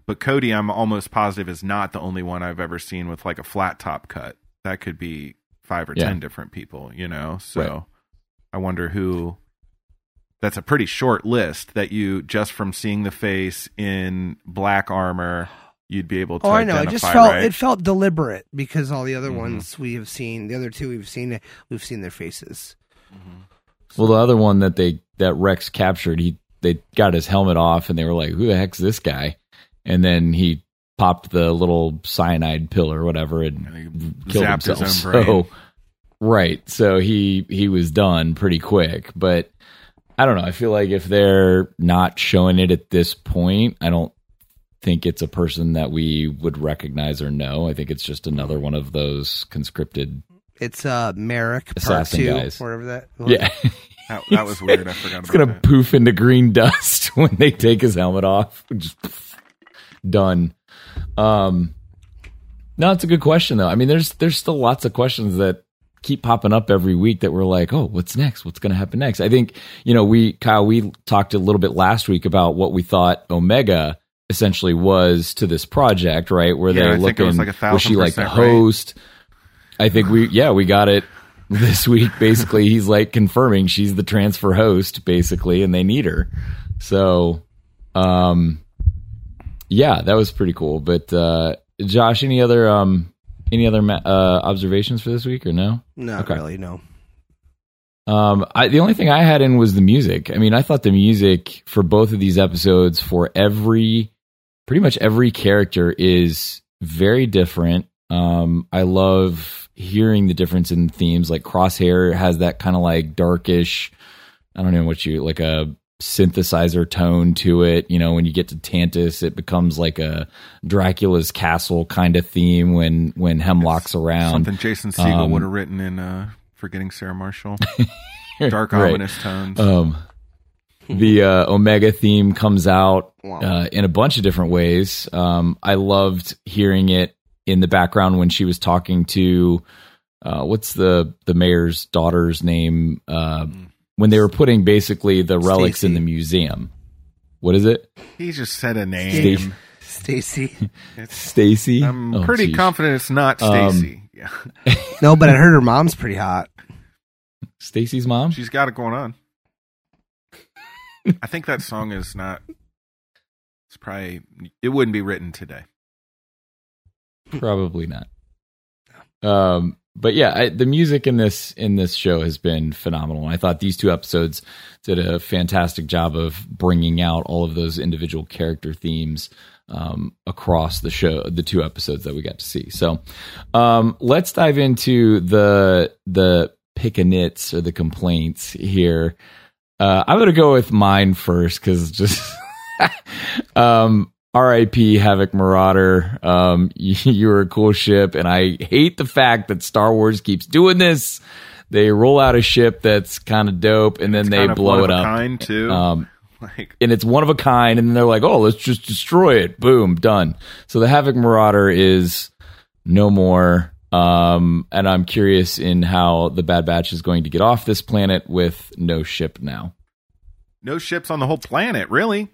Speaker 5: But Cody, I'm almost positive, is not the only one I've ever seen with like a flat top cut. That could be five or
Speaker 4: Yeah.
Speaker 5: ten different people, you know? So
Speaker 4: Right.
Speaker 5: I wonder who. That's a pretty short list that you, just from seeing the face in black armor, you'd be able to
Speaker 6: Oh, I
Speaker 5: identify,
Speaker 6: know. It just felt
Speaker 5: right?
Speaker 6: it felt deliberate because all the other
Speaker 5: Mhm.
Speaker 6: ones we have seen, the other two we've seen, we've seen their faces.
Speaker 4: Well, the other one that they that Rex captured, he they got his helmet off, and they were like, "Who the heck's this guy?" And then he popped the little cyanide pill or whatever and
Speaker 5: And he
Speaker 4: killed
Speaker 5: zapped
Speaker 4: himself.
Speaker 5: his own brain.
Speaker 4: So, right, so he he was done pretty quick. But I don't know. I feel like if they're not showing it at this point, I don't think it's a person that we would recognize or know. I think it's just another one of those conscripted.
Speaker 6: It's uh Merrick Part
Speaker 4: Assassin
Speaker 6: Two,
Speaker 4: guys.
Speaker 6: wherever that. Was.
Speaker 4: Yeah.
Speaker 5: That, that was weird. I forgot
Speaker 4: It's
Speaker 5: about
Speaker 4: gonna
Speaker 5: that.
Speaker 4: poof into green dust when they take his helmet off. Just poof, done. Um, no, it's a good question though. I mean, there's there's still lots of questions that keep popping up every week that we're like, oh, what's next? What's going to happen next? I think you know, we Kyle, we talked a little bit last week about what we thought Omega essentially was to this project, right? Where
Speaker 5: Yeah, I
Speaker 4: they're
Speaker 5: think it
Speaker 4: looking,
Speaker 5: was like a thousand
Speaker 4: was she like the
Speaker 5: percent right.
Speaker 4: host? I think we, yeah, we got it this week. Basically, he's like confirming she's the transfer host, basically, and they need her. So, um, yeah, that was pretty cool. But uh, Josh, any other um, any other ma- uh, observations for this week or no?
Speaker 6: Not
Speaker 4: Okay.
Speaker 6: really. No.
Speaker 4: Um, I, the only thing I had in was the music. I mean, I thought the music for both of these episodes, for every, pretty much every character, is very different. Um, I love hearing the difference in themes. Like Crosshair has that kind of like darkish, I don't know what you, like a synthesizer tone to it. You know, when you get to Tantus, it becomes like a Dracula's castle kind of theme when, when Hemlock's around.
Speaker 5: Something Jason Segel
Speaker 4: Um,
Speaker 5: would have written in uh, Forgetting Sarah Marshall. Dark,
Speaker 4: Right.
Speaker 5: ominous tones.
Speaker 4: Um, the uh, Omega theme comes out
Speaker 6: Wow.
Speaker 4: uh, in a bunch of different ways. Um, I loved hearing it in the background when she was talking to uh, what's the the mayor's daughter's name, uh, when they were putting basically the relics
Speaker 6: Stacy.
Speaker 4: in the museum. What is it?
Speaker 5: he just said a name.
Speaker 6: Stacy.
Speaker 4: Stacy.
Speaker 5: I'm
Speaker 4: Oh,
Speaker 5: pretty
Speaker 4: geez.
Speaker 5: confident it's not
Speaker 4: Um,
Speaker 5: Stacy. Yeah.
Speaker 6: No, but I heard her mom's pretty hot.
Speaker 4: Stacy's mom.
Speaker 5: She's got it going on. I think that song is not. It's probably. It wouldn't be written today.
Speaker 4: Probably not. Um, but yeah, I, the music in this in this show has been phenomenal. I thought these two episodes did a fantastic job of bringing out all of those individual character themes um, across the show, the two episodes that we got to see. So um, let's dive into the the pick a nits or the complaints here. Uh, I'm going to go with mine first because just um, R I P Havoc Marauder. Um, you, you were a cool ship, and I hate the fact that Star Wars keeps doing this. They roll out a ship that's kind of dope, and then
Speaker 5: It's
Speaker 4: they
Speaker 5: kind of
Speaker 4: blow
Speaker 5: one
Speaker 4: it
Speaker 5: of a
Speaker 4: up.
Speaker 5: Kind too.
Speaker 4: Um,
Speaker 5: like
Speaker 4: and it's one of a kind, and then they're like, "Oh, let's just destroy it." Boom, done. So the Havoc Marauder is no more. Um, and I'm curious in how the Bad Batch is going to get off this planet with no ship now.
Speaker 5: no ships on the whole planet, really.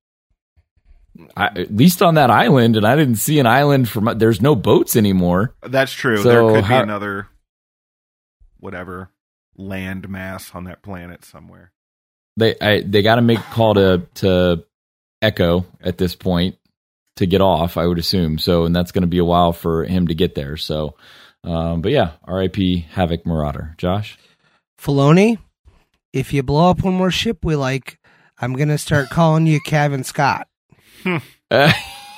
Speaker 4: I, at least on that island, and I didn't see an island from. There's no boats anymore.
Speaker 5: That's true.
Speaker 4: So
Speaker 5: there could
Speaker 4: how-
Speaker 5: be another, whatever, land mass on that planet somewhere.
Speaker 4: They I, they got to make a call to to Echo at this point to get off, I would assume. So, and that's going to be a while for him to get there. So, um, but yeah, R I P Havoc Marauder. Josh,
Speaker 6: Filoni, if you blow up one more ship we like, I'm gonna start calling you Kevin Scott.
Speaker 4: uh,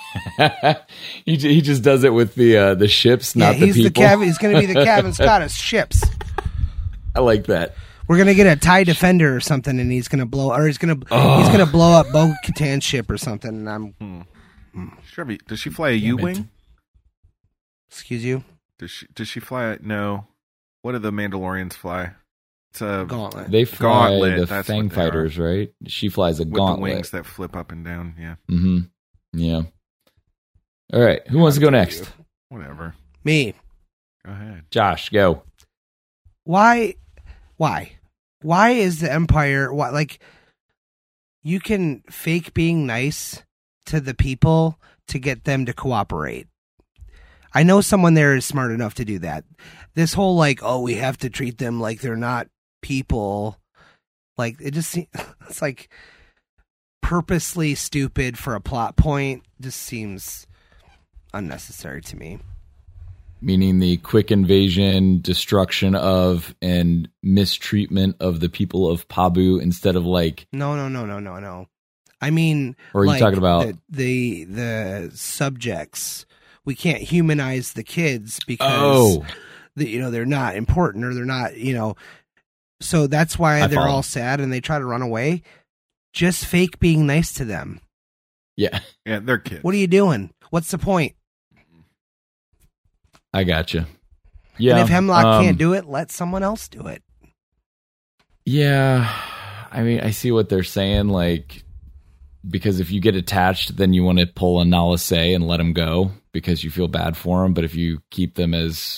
Speaker 4: he he just does it with the uh, the ships, not
Speaker 6: yeah, he's
Speaker 4: the
Speaker 6: the,
Speaker 4: people.
Speaker 6: Kevin. He's gonna be the Kevin Scott of ships.
Speaker 4: I like that.
Speaker 6: We're gonna get a TIE Defender or something, and he's gonna blow, or he's gonna he's gonna blow up Bo Katan's ship or something. And I'm,
Speaker 5: Sure, but does she fly a U wing?
Speaker 6: excuse you,
Speaker 5: Does she? Does she fly? A, no. What do the Mandalorians fly? It's a
Speaker 6: Gauntlet.
Speaker 4: They fly
Speaker 5: Gauntlet,
Speaker 4: the
Speaker 5: that's
Speaker 4: Fang
Speaker 5: what they are.
Speaker 4: fighters, right? She flies a
Speaker 5: with
Speaker 4: gauntlet.
Speaker 5: the wings that flip up and down. Yeah,
Speaker 4: Mm-hmm. Yeah. All right. Who wants to go next?
Speaker 5: whatever.
Speaker 6: Me.
Speaker 5: Go ahead.
Speaker 4: Josh, go.
Speaker 6: Why? Why? Why is the Empire? Why, like, you can fake being nice to the people to get them to cooperate. I know someone there is smart enough to do that. This whole like, oh, we have to treat them like they're not people. Like it just seems, it's like purposely stupid for a plot point. Just seems unnecessary to me.
Speaker 4: Meaning the quick invasion, destruction of, and mistreatment of the people of Pabu instead of like...
Speaker 6: No, no, no, no, no, no. I mean...
Speaker 4: Or are
Speaker 6: like
Speaker 4: you talking about...
Speaker 6: The, the, the subjects. We can't humanize the kids because,
Speaker 4: oh.
Speaker 6: the, you know, they're not important or they're not, you know... So that's why
Speaker 4: I
Speaker 6: they're
Speaker 4: follow.
Speaker 6: all sad and they try to run away. Just fake being nice to them.
Speaker 4: Yeah.
Speaker 5: Yeah, they're kids.
Speaker 6: What are you doing? What's the point?
Speaker 4: I gotcha. Yeah.
Speaker 6: And if Hemlock
Speaker 4: um,
Speaker 6: can't do it, let someone else do it.
Speaker 4: Yeah. I mean, I see what they're saying. Like, because if you get attached, then you want to pull a Nala Se and let them go because you feel bad for them. But if you keep them as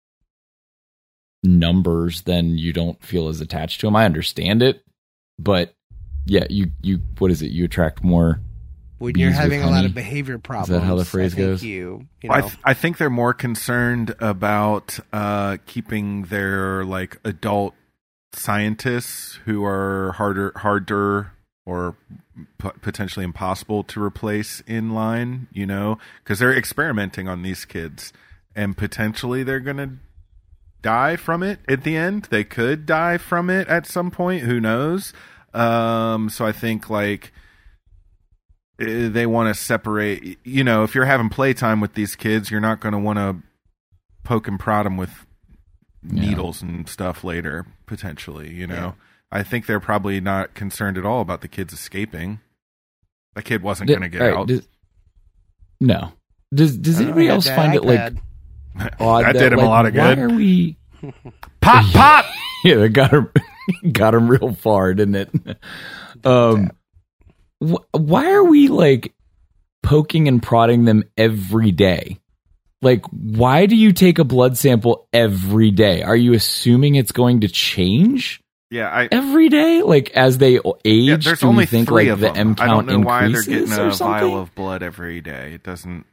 Speaker 4: numbers, then you don't feel as attached to them. I understand it. But yeah, you, you what is it? You attract more...
Speaker 6: When you're
Speaker 4: bees with
Speaker 6: having a lot
Speaker 4: honey.
Speaker 6: of behavior problems.
Speaker 4: Is that how the phrase
Speaker 6: I think
Speaker 4: goes?
Speaker 6: You, you
Speaker 5: Well,
Speaker 6: know,
Speaker 5: I, th- I think they're more concerned about uh, keeping their like adult scientists who are harder, harder, or p- potentially impossible to replace in line. You know, because they're experimenting on these kids, and potentially they're gonna die from it at the end. They could die from it at some point. Who knows? Um, so I think like. They want to separate, you know, if you're having playtime with these kids, you're not going to want to poke and prod them with needles yeah. and stuff later, potentially, you know. Yeah. I think they're probably not concerned at all about the kids escaping. That kid wasn't going to get
Speaker 4: right,
Speaker 5: out.
Speaker 4: Does, no. Does Does anybody else find it like odd
Speaker 5: that, that did him
Speaker 4: like,
Speaker 5: a lot of good?
Speaker 4: Why are we...
Speaker 5: Pop, pop!
Speaker 4: Yeah, that got him, got him real far, didn't it? Um... Why are we like poking and prodding them every day? Like, why do you take a blood sample every day? Are you assuming it's going to change?
Speaker 5: Yeah, I,
Speaker 4: every day, like as they age.
Speaker 5: Yeah, there's
Speaker 4: do
Speaker 5: only
Speaker 4: we think
Speaker 5: three
Speaker 4: like
Speaker 5: of
Speaker 4: the
Speaker 5: them.
Speaker 4: M count
Speaker 5: I don't know why they're
Speaker 4: increases
Speaker 5: getting a
Speaker 4: or something?
Speaker 5: vial of blood every day. It doesn't.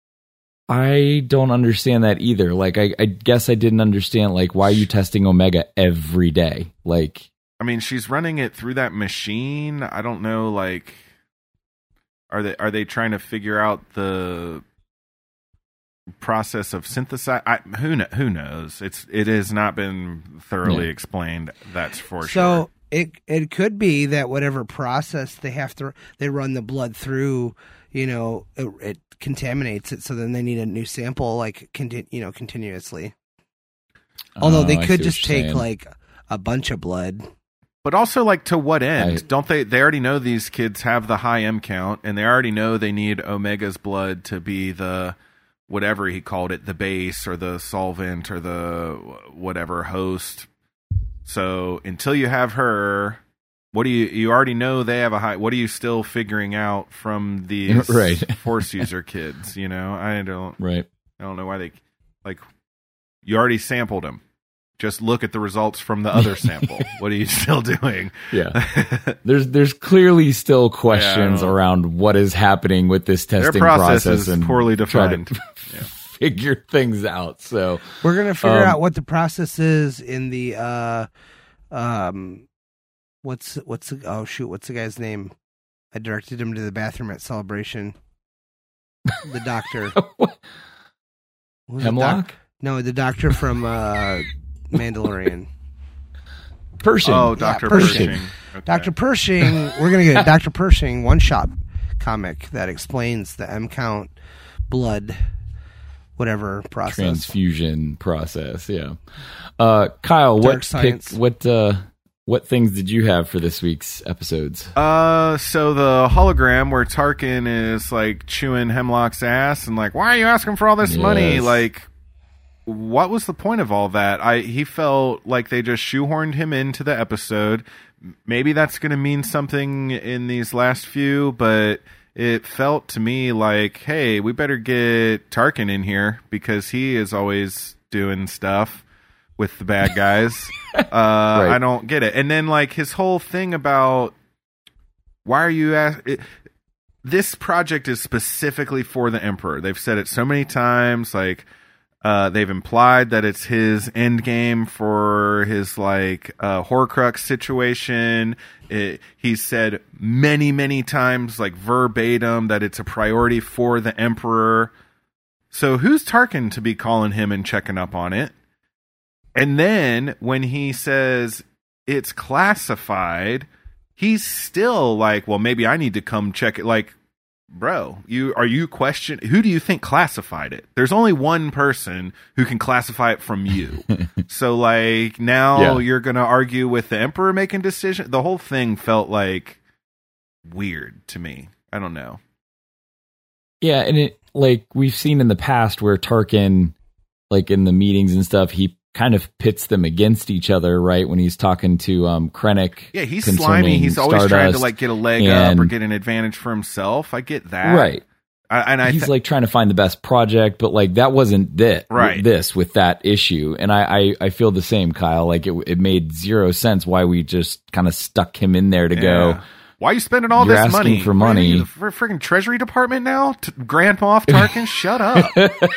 Speaker 4: I don't understand that either. Like, I, I guess I didn't understand like why are you testing Omega every day? Like,
Speaker 5: I mean, she's running it through that machine. I don't know, like. Are they are they trying to figure out the process of synthesize? I, who kn- who knows? It's it has not been thoroughly
Speaker 4: yeah.
Speaker 5: explained. That's for
Speaker 6: so
Speaker 5: sure.
Speaker 6: So it it could be that whatever process they have to they run the blood through, you know, it, it contaminates it. So then they need a new sample, like conti- you know, continuously. Although
Speaker 4: oh,
Speaker 6: they
Speaker 4: I
Speaker 6: could
Speaker 4: see
Speaker 6: just
Speaker 4: what you're
Speaker 6: take
Speaker 4: saying.
Speaker 6: like a bunch of blood.
Speaker 5: But also, like, to what end?
Speaker 4: I-
Speaker 5: Don't they? They already know these kids have the high M count, and they already know they need Omega's blood to be the whatever he called it, the base or the solvent or the whatever host. So until you have her, what do you? You already know they have a high. What are you still figuring out from these
Speaker 4: Right.
Speaker 5: Force user kids? You know, I don't.
Speaker 4: right.
Speaker 5: I don't know why they like. You already sampled them. Just look at the results from the other sample. What are you still doing?
Speaker 4: Yeah. There's there's clearly still questions
Speaker 5: Yeah,
Speaker 4: around what is happening with this
Speaker 5: Their
Speaker 4: testing
Speaker 5: process,
Speaker 4: process
Speaker 5: is
Speaker 4: and
Speaker 5: poorly
Speaker 4: try to
Speaker 5: defined. Yeah.
Speaker 4: figure things out. So
Speaker 6: We're gonna figure
Speaker 4: Um,
Speaker 6: out what the process is in the uh, um, what's what's the, oh shoot, what's the guy's name? I directed him to the bathroom at Celebration. The doctor.
Speaker 4: What?
Speaker 6: Who's the
Speaker 4: Hemlock?
Speaker 6: doc- no, the doctor from uh, Mandalorian.
Speaker 4: Pershing.
Speaker 5: Oh, Doctor
Speaker 6: Pershing.
Speaker 5: Pershing. Okay.
Speaker 6: Doctor Pershing. We're gonna get a Doctor Pershing one shot comic that explains the M count, blood, whatever process.
Speaker 4: Transfusion process. Yeah. Uh, Kyle,
Speaker 6: Dark
Speaker 4: what
Speaker 6: science.
Speaker 4: pick, what uh, what things did you have for this week's episodes?
Speaker 5: Uh, so the hologram where Tarkin is like chewing Hemlock's ass and like, why are you asking for all this money?
Speaker 4: Yes.
Speaker 5: Like, what was the point of all that? I he felt like they just shoehorned him into the episode. Maybe that's going to mean something in these last few, but it felt to me like, hey, we better get Tarkin in here because he is always doing stuff with the bad guys. uh,
Speaker 4: Right.
Speaker 5: I don't get it. And then like his whole thing about why are you ask- it, this project is specifically for the Emperor. They've said it so many times, like uh, they've implied that it's his end game for his like uh, Horcrux situation. It, he's said many, many times, like verbatim, that it's a priority for the Emperor. So who's Tarkin to be calling him and checking up on it? And then when he says it's classified, he's still like, well, maybe I need to come check it. Like, bro, you are you question? Who do you think classified it? There's only one person who can classify it from you. So like now
Speaker 4: Yeah.
Speaker 5: you're going to argue with the Emperor making decision. The whole thing felt like weird to me. I don't know.
Speaker 4: Yeah, and it like we've seen in the past where Tarkin, like in the meetings and stuff, he kind of pits them against each other, right? When he's talking to um, Krennic.
Speaker 5: Yeah, he's
Speaker 4: concerning
Speaker 5: slimy. He's always
Speaker 4: Stardust,
Speaker 5: trying to like get a leg
Speaker 4: and-
Speaker 5: up or get an advantage for himself. I get that.
Speaker 4: Right.
Speaker 5: I, and I
Speaker 4: he's
Speaker 5: th-
Speaker 4: like trying to find the best project, but like that wasn't this,
Speaker 5: Right.
Speaker 4: this with that issue. And I, I, I feel the same, Kyle. Like it, it made zero sense why we just kind of stuck him in there to
Speaker 5: Yeah.
Speaker 4: go.
Speaker 5: Why are you spending all
Speaker 4: You're
Speaker 5: this
Speaker 4: asking
Speaker 5: money
Speaker 4: for
Speaker 5: What are
Speaker 4: money.
Speaker 5: you, For freaking Treasury Department now, T- Grand Moff Tarkin. Shut up.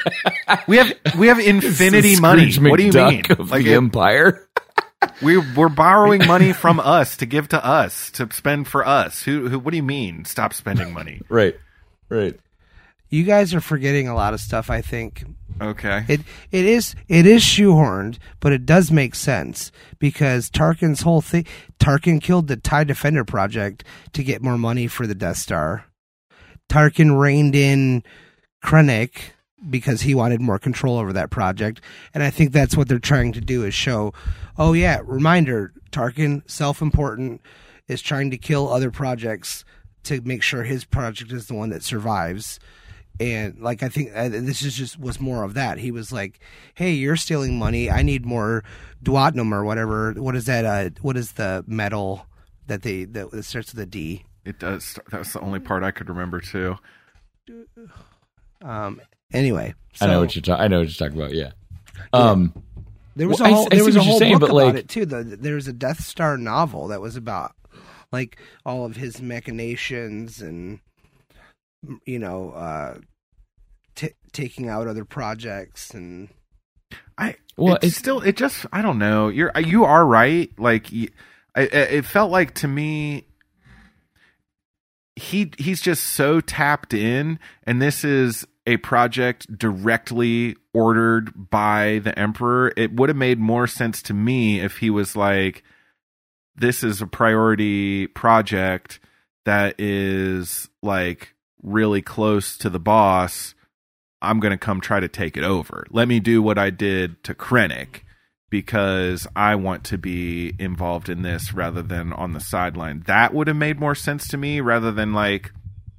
Speaker 5: We have we have infinity
Speaker 4: The
Speaker 5: money.
Speaker 4: Scrooge
Speaker 5: What do you mean?
Speaker 4: McDuck Of
Speaker 5: Like
Speaker 4: the
Speaker 5: it-
Speaker 4: Empire.
Speaker 5: we we're borrowing money from us to give to us to spend for us. Who who? What do you mean? Stop spending money.
Speaker 4: Right. Right.
Speaker 6: You guys are forgetting a lot of stuff, I think.
Speaker 5: Okay.
Speaker 6: It it is it is shoehorned, but it does make sense because Tarkin's whole thing. Tarkin killed the TIE Defender project to get more money for the Death Star. Tarkin reined in Krennic because he wanted more control over that project, and I think that's what they're trying to do is show. Oh yeah, reminder: Tarkin, self-important, is trying to kill other projects to make sure his project is the one that survives. And like I think uh, this is just was more of that. He was like, "Hey, you're stealing money. I need more duodenum or whatever. What is that? Uh, what is the metal that they that, that starts with a D?"
Speaker 5: It does. That was the only part I could remember too.
Speaker 6: Um. Anyway, so
Speaker 4: I know what you're talking. I know what you're talking about. Yeah. Um.
Speaker 6: there was
Speaker 4: well,
Speaker 6: a
Speaker 4: I-
Speaker 6: whole
Speaker 4: I
Speaker 6: there
Speaker 4: see
Speaker 6: was a
Speaker 4: what you're
Speaker 6: whole
Speaker 4: saying,
Speaker 6: book
Speaker 4: but,
Speaker 6: about
Speaker 4: like-
Speaker 6: it too. The, there's a Death Star novel that was about like all of his machinations and you know uh, t- taking out other projects and.
Speaker 5: I
Speaker 4: Well,
Speaker 5: it's
Speaker 4: it's-
Speaker 5: still it just I don't know. You're you are right. Like y- I, I- it felt like to me he he's just so tapped in, and this is a project directly ordered by the Emperor. It would have made more sense to me if he was like, this is a priority project that is like really close to the boss. I'm going to come try to take it over. Let me do what I did to Krennic because I want to be involved in this rather than on the sideline. That would have made more sense to me rather than like,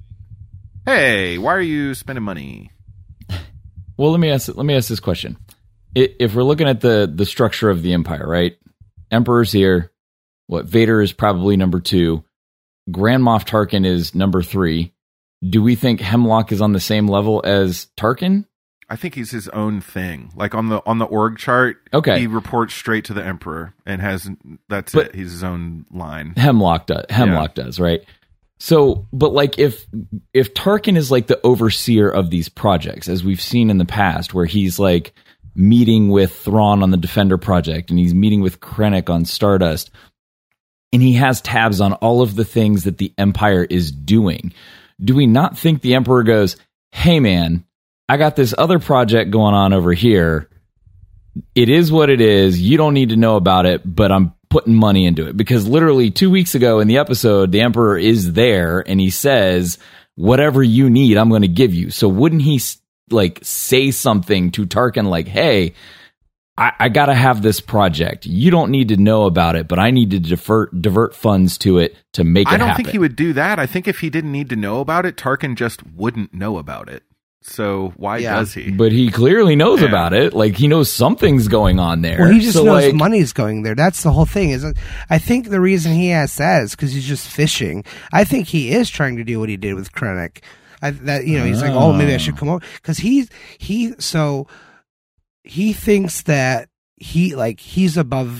Speaker 5: hey, why are you spending money?
Speaker 4: Well, let me ask. Let me ask this question: I- If we're looking at the the structure of the Empire, right? Emperor's here. What Vader is probably number two. Grand Moff Tarkin is number three. Do we think Hemlock is on the same level as Tarkin?
Speaker 5: I think he's his own thing. Like on the on the org chart,
Speaker 4: Okay.
Speaker 5: he reports straight to the Emperor and has that's
Speaker 4: But-
Speaker 5: it. He's his own line.
Speaker 4: Hemlock does. Hemlock does, right? So, but like if if Tarkin is like the overseer of these projects, as we've seen in the past, where he's like meeting with Thrawn on the Defender project, and he's meeting with Krennic on Stardust, and he has tabs on all of the things that the Empire is doing. Do we not think the Emperor goes, "Hey, man, I got this other project going on over here. It is what it is. You don't need to know about it, but I'm putting money into it." Because literally two weeks ago in the episode, the Emperor is there and he says, whatever you need, I'm going to give you. So wouldn't he like say something to Tarkin like, hey, I, I got to have this project. You don't need to know about it, but I need to divert, divert funds to it to make it
Speaker 5: I don't
Speaker 4: happen.
Speaker 5: think he would do that. I think if he didn't need to know about it, Tarkin just wouldn't know about it. So why
Speaker 6: Yeah.
Speaker 5: does he?
Speaker 4: But he clearly knows
Speaker 5: Yeah.
Speaker 4: about it. Like he knows something's going on there.
Speaker 6: Well, he just
Speaker 4: So,
Speaker 6: knows
Speaker 4: like,
Speaker 6: money's going there. That's the whole thing. Is I think the reason he has that is because he's just fishing. I think he is trying to do what he did with Krennic. I, that you know, he's like, oh, maybe I should come over because he's he so he thinks that he like he's above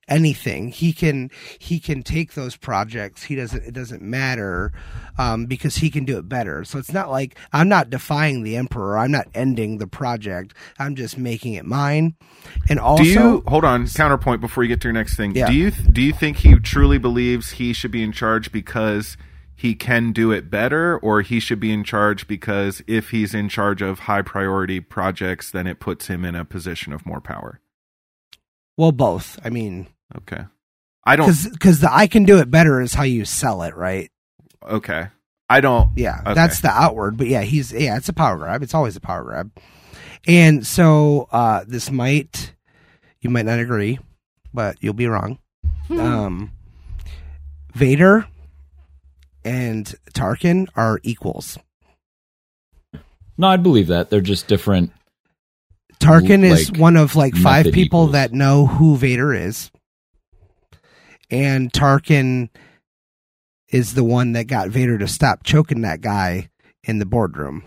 Speaker 6: anything. He can he can take those projects. He doesn't. It doesn't matter um, because he can do it better. So it's not like I'm not defying the Emperor. I'm not ending the project. I'm just making it mine. And also,
Speaker 5: do you hold on? Counterpoint before you get to your next thing.
Speaker 6: Yeah.
Speaker 5: Do you do you think he truly believes he should be in charge because he can do it better, or he should be in charge because if he's in charge of high priority projects, then it puts him in a position of more power?
Speaker 6: Well, both. I mean,
Speaker 5: okay. I don't
Speaker 6: because the I can do it better is how you sell it, right?
Speaker 5: Okay. I don't.
Speaker 6: Yeah,
Speaker 5: okay.
Speaker 6: that's the outward. But yeah, he's yeah, it's a power grab. It's always a power grab. And so uh, this might you might not agree, but you'll be wrong. um, Vader and Tarkin are equals.
Speaker 4: No, I'd believe that. They're just different.
Speaker 6: Tarkin is
Speaker 4: like,
Speaker 6: one of like five people
Speaker 4: equals.
Speaker 6: that know who Vader is. And Tarkin is the one that got Vader to stop choking that guy in the boardroom.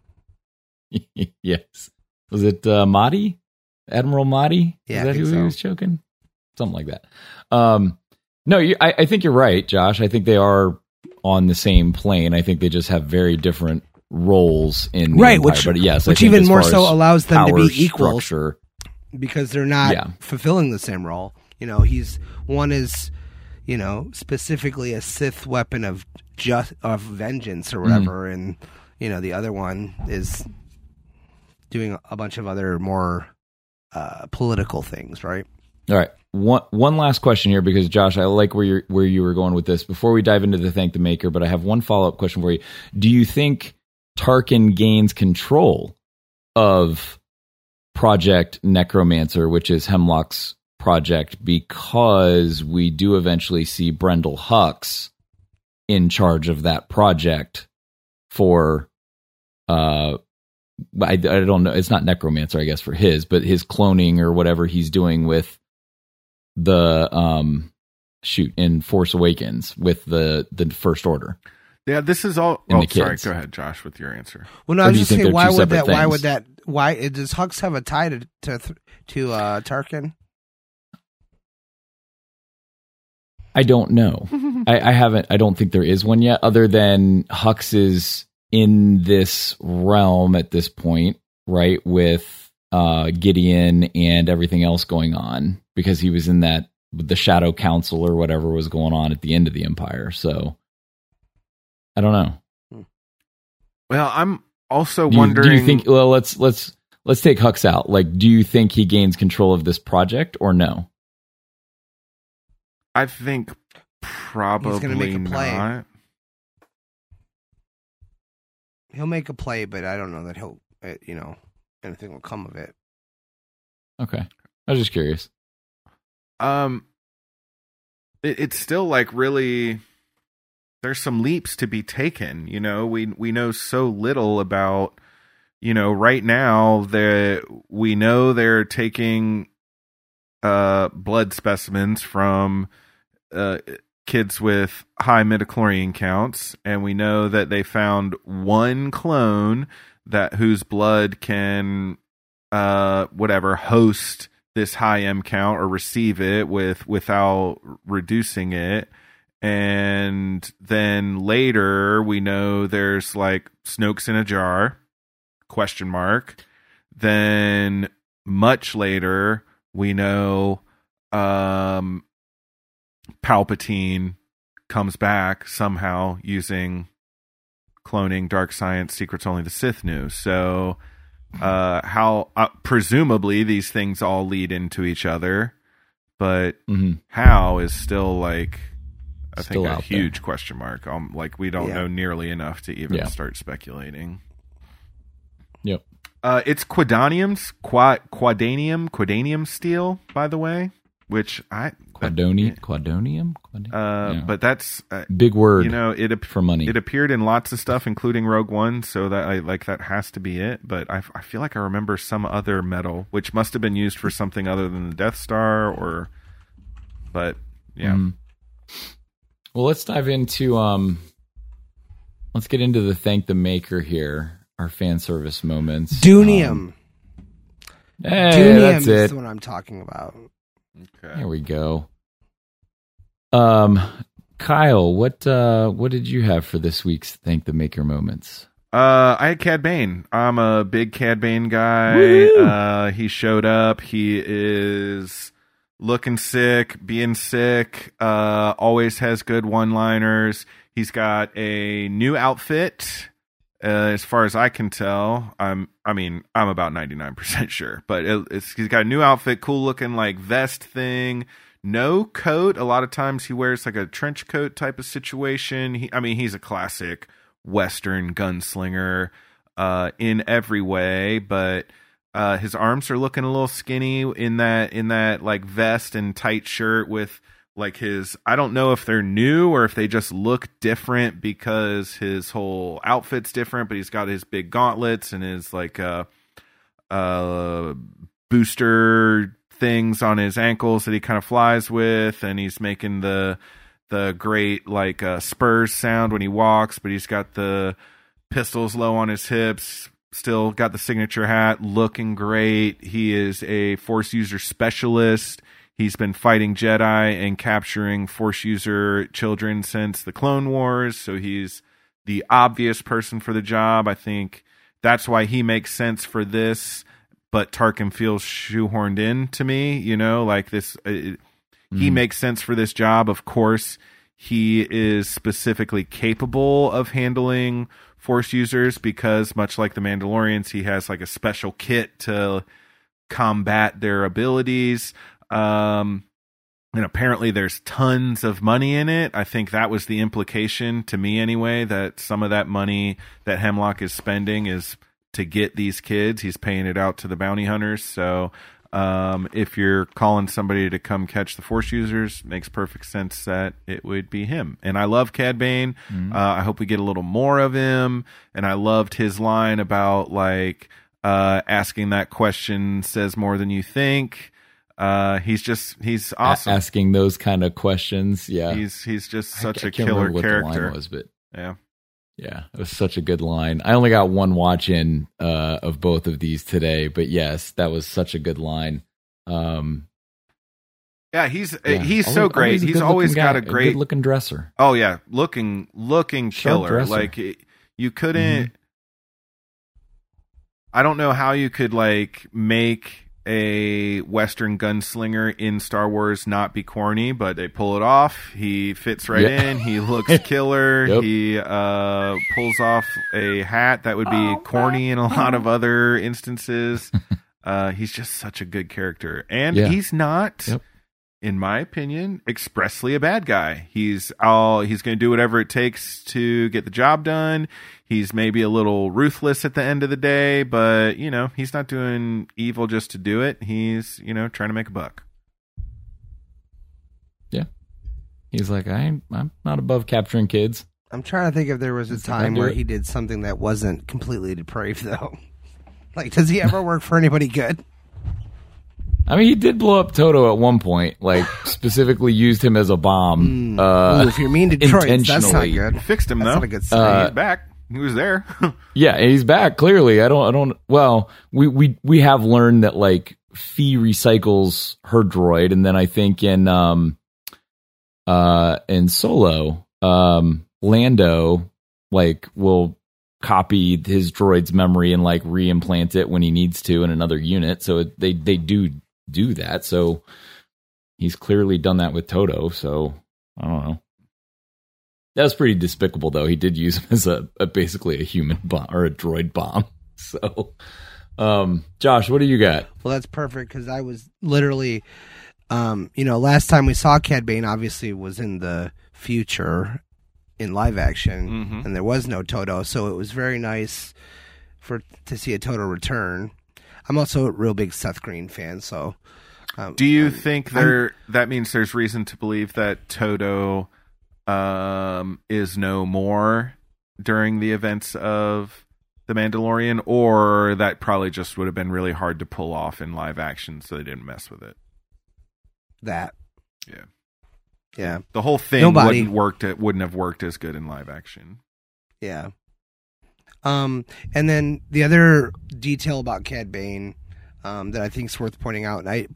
Speaker 4: Yes. Was it uh, Mahdi? Admiral Mahdi?
Speaker 6: Yeah,
Speaker 4: Is
Speaker 6: I
Speaker 4: that
Speaker 6: think
Speaker 4: who
Speaker 6: so.
Speaker 4: he was choking? Something like that. Um, no, you, I, I think you're right, Josh. I think they are on the same plane. I think they just have very different roles in the
Speaker 6: Right,
Speaker 4: Empire.
Speaker 6: which-
Speaker 4: but yes,
Speaker 6: which
Speaker 4: I think
Speaker 6: even
Speaker 4: as
Speaker 6: more
Speaker 4: far
Speaker 6: so
Speaker 4: as
Speaker 6: allows them to
Speaker 4: power
Speaker 6: be equals.
Speaker 4: structure,
Speaker 6: Because they're not
Speaker 4: Yeah.
Speaker 6: fulfilling the same role. You know, he's one is, you know, specifically a Sith weapon of just of vengeance or whatever,
Speaker 4: Mm-hmm.
Speaker 6: and you know the other one is doing a bunch of other more uh, political things, right?
Speaker 4: All right. One one last question here, because Josh, I like where you where you were going with this. Before we dive into the Thank the Maker, but I have one follow up question for you. Do you think Tarkin gains control of Project Necromancer, which is Hemlock's project, because we do eventually see Brendel Hux in charge of that project for uh I, I don't know, it's not Necromancer, I guess, for his, but his cloning or whatever he's doing with the um shoot in Force Awakens with the the First Order.
Speaker 5: Yeah, this is all.
Speaker 4: And
Speaker 5: Oh,
Speaker 4: the
Speaker 5: sorry.
Speaker 4: kids.
Speaker 5: Go ahead, Josh, with your answer.
Speaker 6: Well, no,
Speaker 4: Or
Speaker 6: I was
Speaker 4: do you
Speaker 6: just
Speaker 4: think
Speaker 6: saying,
Speaker 4: they're
Speaker 6: why
Speaker 4: two
Speaker 6: would that?
Speaker 4: separate
Speaker 6: Why
Speaker 4: things?
Speaker 6: would that? Why does Hux have a tie to to to uh, Tarkin?
Speaker 4: I don't know. I, I haven't. I don't think there is one yet, other than Hux is in this realm at this point, right? With uh, Gideon and everything else going on, because he was in that the Shadow Council or whatever was going on at the end of the Empire. So I don't know.
Speaker 5: Well, I'm also
Speaker 4: Do you,
Speaker 5: wondering.
Speaker 4: do you think? Well, let's let's let's take Hux out. Like, do you think he gains control of this project or no?
Speaker 5: I think probably
Speaker 6: make a play.
Speaker 5: not.
Speaker 6: He'll make a play, but I don't know that he'll, uh, you know, anything will come of it.
Speaker 4: Okay, I was just curious.
Speaker 5: Um, it, it's still like really. There's some leaps to be taken. You know, we we know so little about. You know, right now the we know they're taking uh, blood specimens from uh, kids with high midichlorian counts, and we know that they found one clone that whose blood can uh, whatever host this high M count or receive it with without reducing it. And then later we know there's like Snoke's in a jar, question mark. Then much later we know um, Palpatine comes back somehow using cloning, dark science, secrets only the Sith knew. So uh, how uh, presumably these things all lead into each other, but
Speaker 4: Mm-hmm.
Speaker 5: how is still like I
Speaker 4: Still
Speaker 5: think a
Speaker 4: out there.
Speaker 5: huge question mark. Um, like we don't
Speaker 6: Yeah.
Speaker 5: know nearly enough to even
Speaker 4: Yeah.
Speaker 5: start speculating.
Speaker 4: Yep.
Speaker 5: Uh, it's quadanium's quad quadanium quadanium steel, by the way, which I
Speaker 4: Quadoni, quadonium, Quad-
Speaker 5: uh,
Speaker 4: Yeah.
Speaker 5: but that's uh,
Speaker 4: big word
Speaker 5: you know it ap-
Speaker 4: for money.
Speaker 5: it appeared in lots of stuff, including Rogue One, so that I like that has to be it. But I, I feel like I remember some other metal, which must have been used for something other than the Death Star, or. But yeah,
Speaker 4: Mm. Well, let's dive into um, let's get into the Thank the Maker here. Our fan service moments.
Speaker 6: Dunium.
Speaker 4: Um, hey,
Speaker 6: Dunium
Speaker 4: that's
Speaker 6: is
Speaker 4: it.
Speaker 6: the one I'm talking about.
Speaker 5: okay.
Speaker 4: There we go. Um, Kyle, what uh, what did you have for this week's Thank the Maker moments?
Speaker 5: Uh, I had Cad Bane. I'm a big Cad Bane guy.
Speaker 4: Woo!
Speaker 5: Uh, he showed up. He is looking sick, being sick. Uh, always has good one-liners. He's got a new outfit. Uh, as far as I can tell, I'm. I mean, I'm about ninety-nine percent sure, but it, it's, he's got a new outfit, cool looking like vest thing. No coat. A lot of times he wears like a trench coat type of situation. He, I mean, he's a classic Western gunslinger uh, in every way, but uh, his arms are looking a little skinny in that in that like vest and tight shirt with like his. I don't know if they're new or if they just look different because his whole outfit's different, but he's got his big gauntlets and his like uh, uh, booster things on his ankles that he kind of flies with, and he's making the the great like uh, Spurs sound when he walks, but he's got the pistols low on his hips, still got the signature hat, looking great. He is a Force user specialist. He's been fighting Jedi and capturing Force user children since the Clone Wars, so he's the obvious person for the job. I think that's why he makes sense for this, but Tarkin feels shoehorned in to me, you know, like this. Uh, he mm. makes sense for this job. Of course, he is specifically capable of handling Force users because, much like the Mandalorians, he has like a special kit to combat their abilities. Um, and apparently there's tons of money in it. I think that was the implication to me anyway, that some of that money that Hemlock is spending is to get these kids. He's paying it out to the bounty hunters. So um, if you're calling somebody to come catch the Force users, makes perfect sense that it would be him. And I love Cad Bane. Mm-hmm. Uh, I hope we get a little more of him. And I loved his line about like uh, asking that question says more than you think. Uh, he's just, he's awesome.
Speaker 4: A- asking those kind of questions. Yeah.
Speaker 5: He's, he's just such
Speaker 4: I,
Speaker 5: a
Speaker 4: I can't
Speaker 5: killer
Speaker 4: remember what
Speaker 5: character.
Speaker 4: the line was, but
Speaker 5: yeah.
Speaker 4: Yeah, it was such a good line. I only got one watch in uh, of both of these today, but yes, that was such a good line. Um,
Speaker 5: yeah, he's
Speaker 4: yeah,
Speaker 5: he's
Speaker 4: always,
Speaker 5: so great.
Speaker 4: Always
Speaker 5: he's always
Speaker 4: guy,
Speaker 5: got a great,
Speaker 4: good looking dresser.
Speaker 5: Oh yeah, looking looking
Speaker 4: Sharp
Speaker 5: killer.
Speaker 4: dresser.
Speaker 5: Like you couldn't.
Speaker 4: Mm-hmm.
Speaker 5: I don't know how you could like make a Western gunslinger in Star Wars not be corny, but they pull it off. He fits right
Speaker 4: yeah.
Speaker 5: in. He looks killer. Yep. He uh, pulls off a hat that would be oh, corny in a lot of other instances. uh, he's just such a good character. And yeah. he's not, yep. in my opinion, expressly a bad guy. He's all he's going to do whatever it takes to get the job done. He's maybe a little ruthless at the end of the day, but, you know, he's not doing evil just to do it. He's, you know, trying to make a buck.
Speaker 4: Yeah. He's like, I ain't, I'm not above capturing kids.
Speaker 6: I'm trying to think if there was a time where he did something that wasn't completely depraved, though. Like, does he ever work for anybody good?
Speaker 4: I mean, he did blow up Toto at one point, like specifically used him as a bomb.
Speaker 6: Mm.
Speaker 4: Uh,
Speaker 6: Ooh, if you're mean to Detroit, that's not good.
Speaker 5: Fixed him,
Speaker 6: that's
Speaker 5: though.
Speaker 6: Not a good sign.
Speaker 5: Uh, he's back. He was there.
Speaker 4: Yeah, he's back. Clearly, I don't. I don't. Well, we we we have learned that like Fee recycles her droid, and then I think in um uh in Solo, um Lando like will copy his droid's memory and like reimplant it when he needs to in another unit. So it, they they do do that. So he's clearly done that with Toto. So I don't know. That was pretty despicable, though. He did use him as a, a basically a human bomb or a droid bomb. So, um, Josh, what do you got?
Speaker 6: Well, that's perfect because I was literally, um, you know, last time we saw Cad Bane obviously was in the future in live action, mm-hmm. and there was no Toto, so it was very nice for to see a Toto return. I'm also a real big Seth Green fan, so. Um,
Speaker 5: do you
Speaker 6: I'm,
Speaker 5: think there I'm, that means there's reason to believe that Toto um is no more during the events of The Mandalorian, or that probably just would have been really hard to pull off in live action, so they didn't mess with it?
Speaker 6: That
Speaker 5: yeah
Speaker 6: yeah
Speaker 5: the whole thing
Speaker 6: Nobody.
Speaker 5: wouldn't worked it wouldn't have worked as good in live action.
Speaker 6: Yeah. Um and then the other detail about Cad Bane um that I think is worth pointing out, and I put it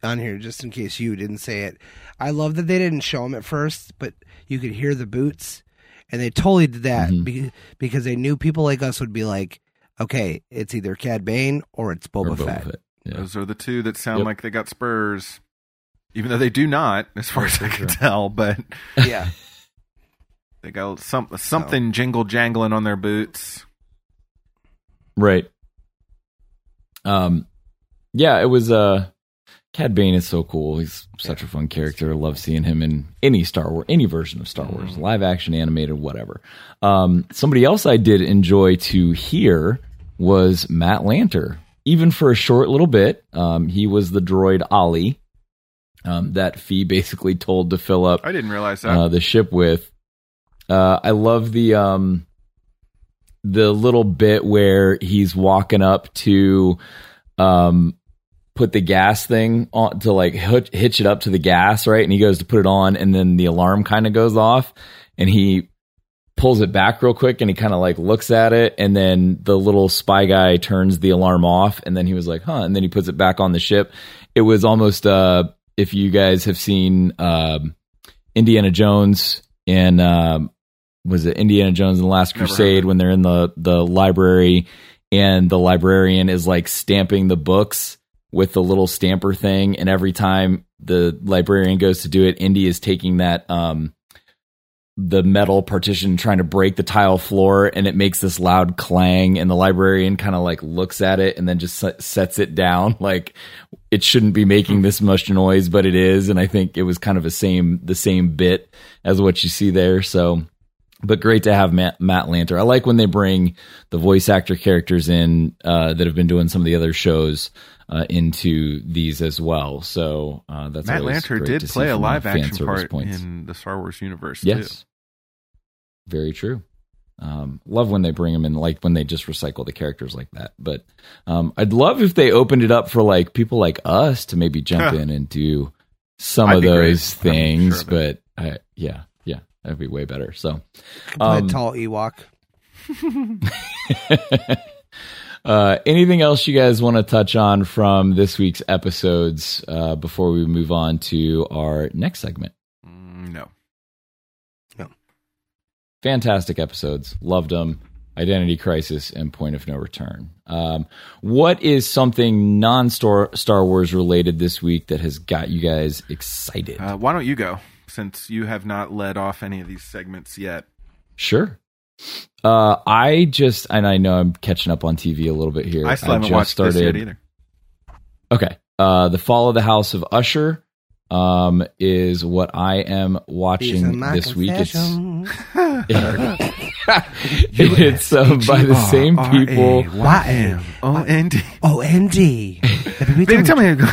Speaker 6: on here just in case you didn't say it. I love that they didn't show them at first, but you could hear the boots, and they totally did that
Speaker 4: Mhm.
Speaker 6: be- because they knew people like us would be like, okay, it's either Cad Bane or it's Boba,
Speaker 4: Or Boba
Speaker 6: Fett.
Speaker 4: Fett. Yeah.
Speaker 5: Those are the two that sound
Speaker 4: Yep.
Speaker 5: like they got spurs, even though they do not, as far as I can tell. But
Speaker 6: Yeah.
Speaker 5: they got some something jingle jangling on their boots.
Speaker 4: Right. Um, yeah, it was. Uh, Cad Bane is so cool. He's such a fun character. I love seeing him in any Star Wars, any version of Star Wars, live action, animated, whatever. Um, somebody else I did enjoy to hear was Matt Lanter. Even for a short little bit, um, he was the droid Ollie um, that Fee basically told to fill up
Speaker 5: I didn't realize that.
Speaker 4: uh, the ship with. Uh, I love the um, the little bit where he's walking up to um, put the gas thing on to like hitch, hitch it up to the gas, right? And he goes to put it on, and then the alarm kind of goes off, and he pulls it back real quick, and he kind of like looks at it, and then the little spy guy turns the alarm off, and then he was like, huh, and then he puts it back on the ship. It was almost uh if you guys have seen um Indiana Jones in um was it Indiana Jones and the Last
Speaker 5: Never
Speaker 4: Crusade,
Speaker 5: heard.
Speaker 4: when they're in the the library and the librarian is like stamping the books with the little stamper thing, and every time the librarian goes to do it, Indy is taking that um the metal partition trying to break the tile floor, and it makes this loud clang, and the librarian kind of like looks at it and then just set, sets it down like it shouldn't be making this much noise, but it is. And I think it was kind of the same the same bit as what you see there. So, but great to have Matt, Matt Lanter. I like when they bring the voice actor characters in uh, that have been doing some of the other shows uh, into these as well. So uh, that's
Speaker 5: Matt
Speaker 4: always
Speaker 5: Lanter
Speaker 4: great
Speaker 5: did
Speaker 4: to see
Speaker 5: play a
Speaker 4: from
Speaker 5: live
Speaker 4: fan
Speaker 5: action
Speaker 4: service
Speaker 5: part
Speaker 4: points.
Speaker 5: in the Star Wars universe.
Speaker 4: Yes.
Speaker 5: Too.
Speaker 4: Very true. Um, love when they bring them in, like when they just recycle the characters like that. But um, I'd love if they opened it up for like people like us to maybe jump in and do some
Speaker 5: I'd
Speaker 4: of
Speaker 5: be great.
Speaker 4: those
Speaker 5: I'm
Speaker 4: things.
Speaker 5: sure of it.
Speaker 4: but I, yeah, yeah, that'd be way better. So,
Speaker 6: Play
Speaker 4: um,
Speaker 6: a tall Ewok.
Speaker 4: uh, anything else you guys want to touch on from this week's episodes uh, before we move on to our next segment?
Speaker 5: Mm, no.
Speaker 4: Fantastic episodes. Loved them. Identity Crisis and Point of No Return. Um, what is something non-Star Star Wars related this week that has got you guys excited?
Speaker 5: Uh, why don't you go, since you have not led off any of these segments yet?
Speaker 4: Sure. Uh, I just, and I know I'm catching up on T V a little bit here.
Speaker 5: I still haven't
Speaker 4: just
Speaker 5: watched
Speaker 4: started,
Speaker 5: this yet either.
Speaker 4: Okay. Uh, The Fall of the House of Usher um, is what I am watching this week. It's it's uh, by the same people.
Speaker 5: Y M O N D.
Speaker 6: Oh, N D.
Speaker 5: Baby, tell me.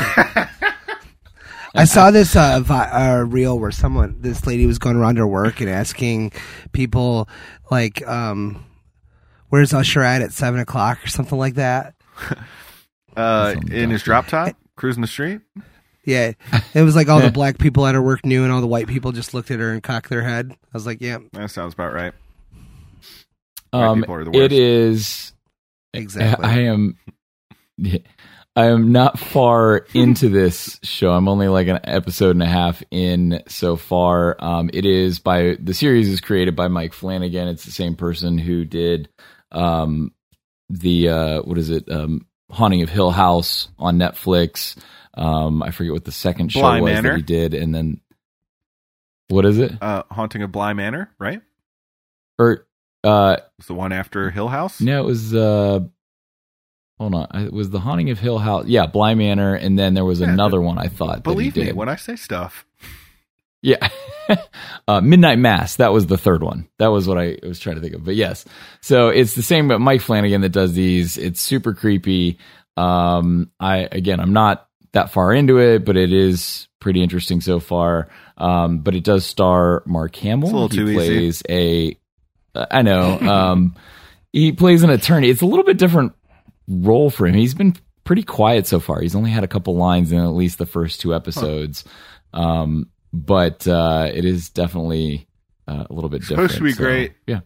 Speaker 6: I saw this uh, vi- uh, reel where someone, this lady was going around her work and asking people, like, um, where's Usher at at seven o'clock or something like that.
Speaker 5: Uh, in his drop top, cruising the street.
Speaker 6: Yeah, it was like all the black people at her work knew, and all the white people just looked at her and cocked their head. I was like, yeah,
Speaker 5: That sounds about right. White
Speaker 4: Um,
Speaker 5: people are the worst.
Speaker 4: it is.
Speaker 6: exactly.
Speaker 4: I am. I am not far into this show. I'm only like an episode and a half in so far. Um, it is by the series is created by Mike Flanagan. It's the same person who did um, the uh, what is it? Um, Haunting of Hill House on Netflix. Um, I forget what the second show
Speaker 5: Bly
Speaker 4: was
Speaker 5: Manor.
Speaker 4: that he did, and then what is it?
Speaker 5: Uh, Haunting of Bly Manor, right?
Speaker 4: Or uh,
Speaker 5: It's the one after Hill House.
Speaker 4: no, it was. Uh, hold on, it was the Haunting of Hill House. Yeah, Bly Manor, and then there was
Speaker 5: Yeah,
Speaker 4: another one I thought.
Speaker 5: Believe
Speaker 4: that he
Speaker 5: me
Speaker 4: did.
Speaker 5: when I say stuff.
Speaker 4: Yeah. uh, Midnight Mass. That was the third one. That was what I was trying to think of. But yes. So it's the same, but Mike Flanagan that does these. It's super creepy. Um, I, again, I'm not that far into it, but it is pretty interesting so far. Um, but it does star Mark Hamill.
Speaker 5: It's a little
Speaker 4: he
Speaker 5: too easy.
Speaker 4: plays a, uh, I know, um, he plays an attorney. It's a little bit different role for him. He's been pretty quiet so far. He's only had a couple lines in at least the first two episodes. Huh. Um, But uh, it is definitely uh, a little bit
Speaker 5: It's
Speaker 4: different.
Speaker 5: supposed to be
Speaker 4: so,
Speaker 5: great.
Speaker 4: Yeah.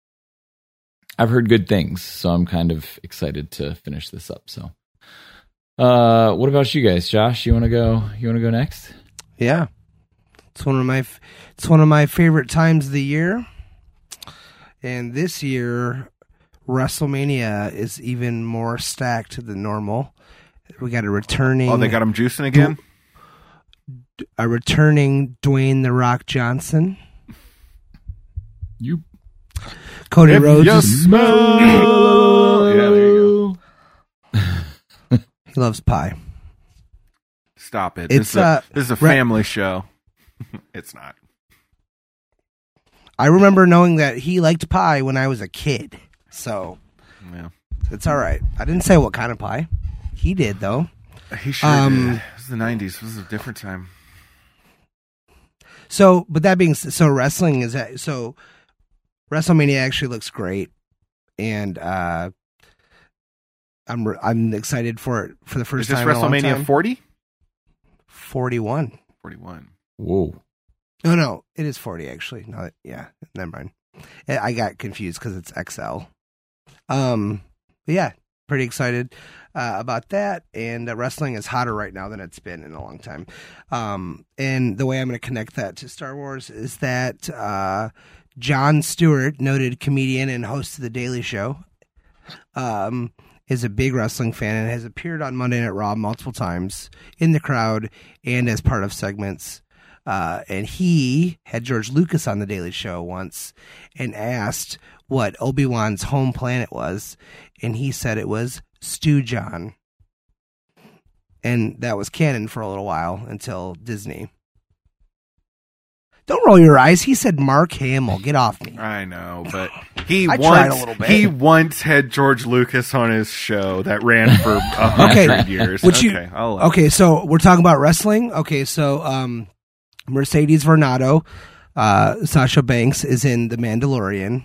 Speaker 4: I've heard good things, so I'm kind of excited to finish this up. So Uh, what about you guys, Josh? You want to go? You want to go next?
Speaker 6: Yeah, it's one of my f- it's one of my favorite times of the year, and this year WrestleMania is even more stacked than normal. We got a returning.
Speaker 5: Oh, they got him juicing again.
Speaker 6: A returning Dwayne the Rock Johnson.
Speaker 4: You,
Speaker 6: Cody
Speaker 5: If
Speaker 6: Rhodes.
Speaker 5: you
Speaker 6: is-
Speaker 5: smell- Yeah, there you go.
Speaker 6: he loves pie.
Speaker 5: Stop it.
Speaker 6: It's,
Speaker 5: this, is a,
Speaker 6: uh,
Speaker 5: this is a
Speaker 6: re-
Speaker 5: family show. It's not.
Speaker 6: I remember knowing that he liked pie when I was a kid, so
Speaker 5: Yeah.
Speaker 6: it's all right. I didn't say what kind of pie. He did though.
Speaker 5: He sure
Speaker 6: Um,
Speaker 5: did. It was the nineties. This is a different time.
Speaker 6: So, but that being s- so, wrestling is that so. WrestleMania actually looks great, and uh, I'm re- I'm excited for it for the first
Speaker 5: Is this
Speaker 6: time. in a long
Speaker 5: WrestleMania
Speaker 6: time.
Speaker 5: forty?
Speaker 6: forty-one.
Speaker 5: forty-one.
Speaker 4: whoa.
Speaker 6: No, no, it is forty actually. No, yeah, never mind. I I got confused because it's X L. Um, but yeah, pretty excited uh, about that. And uh, wrestling is hotter right now than it's been in a long time. Um, and the way I'm going to connect that to Star Wars is that uh, Jon Stewart, noted comedian and host of The Daily Show, um, is a big wrestling fan and has appeared on Monday Night Raw multiple times in the crowd and as part of segments. Uh, and he had George Lucas on The Daily Show once and asked what Obi-Wan's home planet was, and he said it was Stew John. And that was canon for a little while until Disney. Don't roll your eyes. He said Mark Hamill. Get off me.
Speaker 5: I know, but he
Speaker 6: I
Speaker 5: once
Speaker 6: tried a little bit.
Speaker 5: he once had George Lucas on his show that ran for a hundred
Speaker 6: Okay,
Speaker 5: years.
Speaker 6: would you-
Speaker 5: okay, I'll allow
Speaker 6: Okay, so we're talking about wrestling. Okay, so um, Mercedes Varnado, uh, Sasha Banks is in The Mandalorian.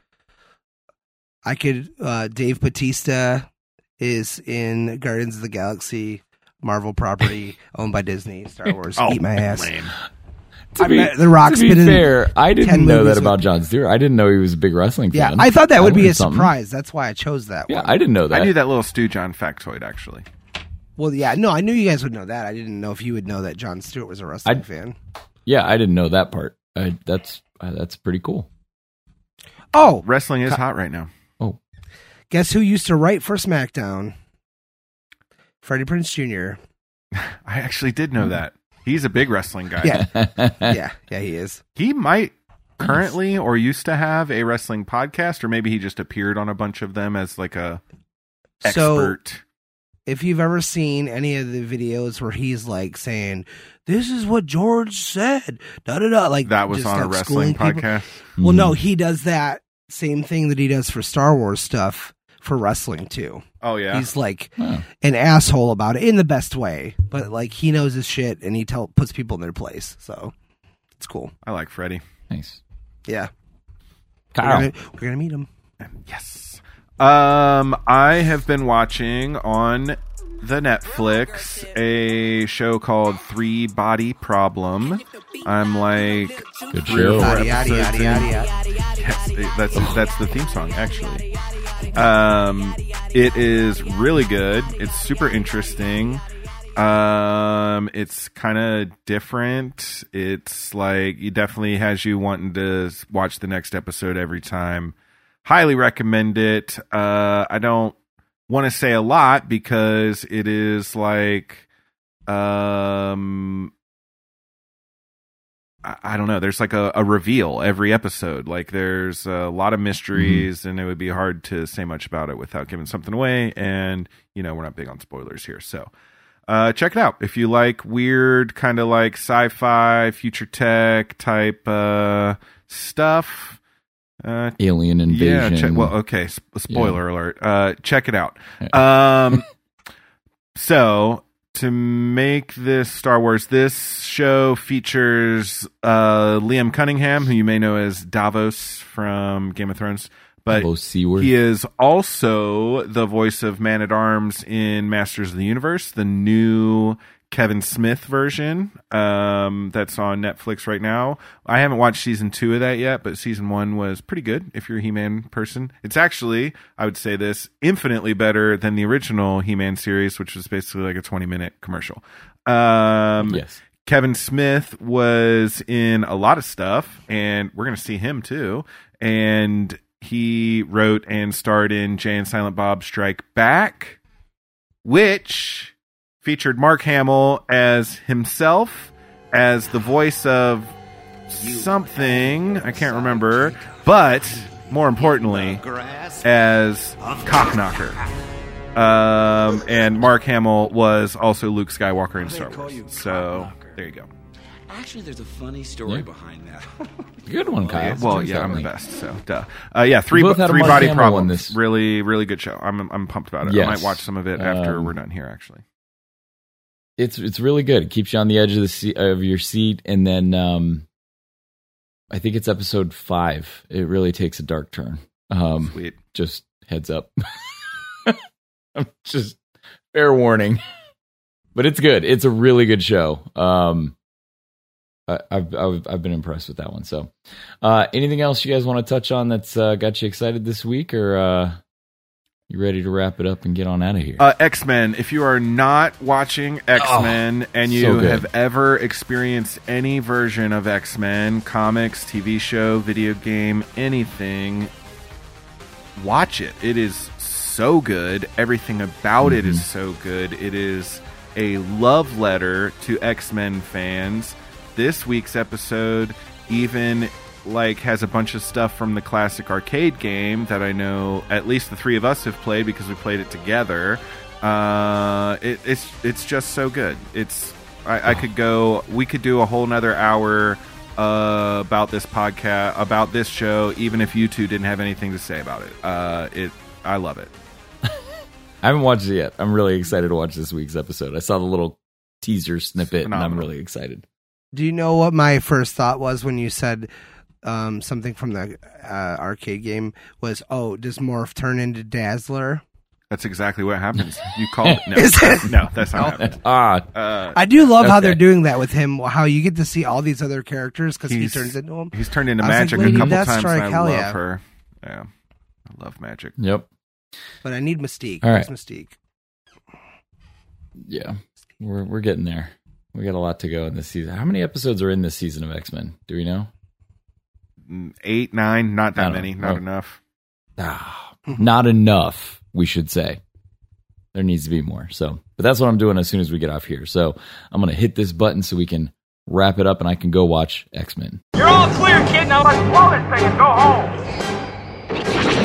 Speaker 6: I could, uh, Dave Bautista is in Guardians of the Galaxy, Marvel property owned by Disney, Star Wars.
Speaker 5: Oh,
Speaker 6: Eat my ass.
Speaker 5: lame.
Speaker 4: To
Speaker 6: I
Speaker 4: be,
Speaker 6: bet The Rock's
Speaker 4: to be
Speaker 6: been in
Speaker 4: fair, I
Speaker 6: ten
Speaker 4: didn't know
Speaker 6: movies
Speaker 4: that about
Speaker 6: with-
Speaker 4: Jon Stewart. I didn't know he was a big wrestling
Speaker 6: Yeah,
Speaker 4: fan.
Speaker 6: I thought that would be
Speaker 4: learned
Speaker 6: a
Speaker 4: something.
Speaker 6: surprise. That's why I chose that
Speaker 4: Yeah,
Speaker 6: one.
Speaker 4: I didn't know that.
Speaker 5: I knew that little Stu John factoid actually.
Speaker 6: Well, yeah, no, I knew you guys would know that. I didn't know if you would know that Jon Stewart was a wrestling
Speaker 4: I-
Speaker 6: fan.
Speaker 4: Yeah, I didn't know that part. I, that's uh, that's pretty cool.
Speaker 6: Oh,
Speaker 5: Wrestling is hot right now.
Speaker 6: guess who used to write for SmackDown? Freddie Prinze Junior
Speaker 5: I actually did know that. He's a big wrestling guy.
Speaker 6: Yeah, yeah, yeah, he is.
Speaker 5: He might currently or used to have a wrestling podcast, or maybe he just appeared on a bunch of them as like a
Speaker 6: So,
Speaker 5: expert.
Speaker 6: if you've ever seen any of the videos where he's like saying, "This is what George said," da da da, like
Speaker 5: That was
Speaker 6: just,
Speaker 5: on a
Speaker 6: like,
Speaker 5: wrestling
Speaker 6: schooling people.
Speaker 5: podcast.
Speaker 6: Well, no, he does that same thing that he does for Star Wars stuff for wrestling too.
Speaker 5: Oh yeah.
Speaker 6: He's like
Speaker 4: Oh.
Speaker 6: an asshole about it in the best way, but like he knows his shit and he tell puts people in their place. So it's cool.
Speaker 5: I like Freddie.
Speaker 4: Nice.
Speaker 6: Yeah, we're
Speaker 4: Kyle.
Speaker 6: gonna, we're gonna meet him.
Speaker 5: Yes. Um, I have been watching on the Netflix a show called Three Body Problem. I'm like
Speaker 4: Good
Speaker 5: three or
Speaker 4: show.
Speaker 5: four
Speaker 6: Yada, yada,
Speaker 5: episodes
Speaker 6: yada,
Speaker 5: in.
Speaker 6: yada, yada.
Speaker 5: Yes, that's that's the theme song actually. Um, it is really good. It's super interesting. Um, it's kind of different. It's like it definitely has you wanting to watch the next episode every time. Highly recommend it. Uh, I don't want to say a lot because it is like, um, I, I don't know. There's like a, a reveal every episode. Like there's a lot of mysteries, and it would be hard to say much about it without giving something away. And you know, we're not big on spoilers here, so. Uh, check it out if you like weird kind of like sci-fi future tech type uh, stuff. Uh,
Speaker 4: Alien invasion.
Speaker 5: yeah. Check, well, okay. Sp- spoiler alert. Uh, check it out. Um, so to make this Star Wars, this show features uh, Liam Cunningham, who you may know as Davos from Game of Thrones. But
Speaker 4: Davos Seaworth.
Speaker 5: he is also the voice of Man-at-Arms in Masters of the Universe, the new Kevin Smith version um, that's on Netflix right now. I haven't watched season two of that yet, but season one was pretty good if you're a He-Man person. It's actually, I would say this, infinitely better than the original He-Man series, which was basically like a twenty-minute commercial. Um,
Speaker 4: yes.
Speaker 5: Kevin Smith was in a lot of stuff, and we're going to see him too. And he wrote and starred in Jay and Silent Bob Strike Back, which featured Mark Hamill as himself, as the voice of something, I can't remember, but more importantly, as Cockknocker. Um, and Mark Hamill was also Luke Skywalker in Star Wars. So, there you go.
Speaker 7: Actually, there's a funny story
Speaker 4: Yeah.
Speaker 7: behind that.
Speaker 4: Good one, Kyle.
Speaker 5: Well, yeah, I'm the best. So, duh. Uh, yeah, three
Speaker 4: We both had a
Speaker 5: three
Speaker 4: Mark
Speaker 5: body
Speaker 4: Hamill one
Speaker 5: problems.
Speaker 4: this-
Speaker 5: Really, really good show. I'm I'm pumped about it.
Speaker 4: Yes.
Speaker 5: I might watch some of it after
Speaker 4: Um,
Speaker 5: we're done here. Actually,
Speaker 4: It's it's really good. It keeps you on the edge of the seat, of your seat, and then um, I think it's episode five. It really takes a dark turn. Um,
Speaker 5: sweet.
Speaker 4: just heads up. I'm just fair warning, but it's good. It's a really good show. Um, I, I've, I've I've been impressed with that one. So, uh, anything else you guys want to touch on that's uh, got you excited this week, or uh, you ready to wrap it up and get on out of here?
Speaker 5: Uh, X-Men. If you are not watching X-Men
Speaker 4: Oh,
Speaker 5: and you
Speaker 4: so good.
Speaker 5: have ever experienced any version of X-Men, comics, T V show, video game, anything, watch it. It is so good. Everything about it is so good. It is a love letter to X-Men fans. This week's episode even like has a bunch of stuff from the classic arcade game that I know at least the three of us have played because we played it together. Uh, it, it's it's just so good. It's I, I could go. We could do a whole nother hour uh, about this podcast, about this show, even if you two didn't have anything to say about it. Uh, it I love it.
Speaker 4: I haven't watched it yet. I'm really excited to watch this week's episode. I saw the little teaser snippet, and I'm
Speaker 5: phenomenal.
Speaker 4: really excited.
Speaker 6: Do you know what my first thought was when you said um, something from the uh, arcade game was, oh, does Morph turn into Dazzler?
Speaker 5: That's exactly what happens. You called it. No,
Speaker 6: Is it?
Speaker 5: no, that's not happening.
Speaker 4: Ah,
Speaker 5: Uh,
Speaker 6: I do love how
Speaker 4: Okay.
Speaker 6: they're doing that with him, how you get to see all these other characters because he
Speaker 5: He's-
Speaker 6: turns into them.
Speaker 5: He's turned into
Speaker 6: I was like,
Speaker 5: magic
Speaker 6: Lady
Speaker 5: a couple
Speaker 6: Deathstrike,
Speaker 5: times, and I
Speaker 6: hell
Speaker 5: love
Speaker 6: yeah.
Speaker 5: her. Yeah, I love magic.
Speaker 4: yep.
Speaker 6: But I need Mystique.
Speaker 4: All
Speaker 6: Where's
Speaker 4: right.
Speaker 6: Mystique?
Speaker 4: Yeah, we're we're getting there. We got a lot to go in this season. How many episodes are in this season of X-Men? Do we know?
Speaker 5: Mm, Eight, nine, not
Speaker 4: I
Speaker 5: that
Speaker 4: don't
Speaker 5: many,
Speaker 4: know.
Speaker 5: not
Speaker 4: Oh.
Speaker 5: enough.
Speaker 4: Ah, not enough, we should say. There needs to be more. So, but that's what I'm doing as soon as we get off here. So I'm going to hit this button so we can wrap it up and I can go watch X-Men.
Speaker 2: You're all clear, kid. Now let's blow this thing and go home.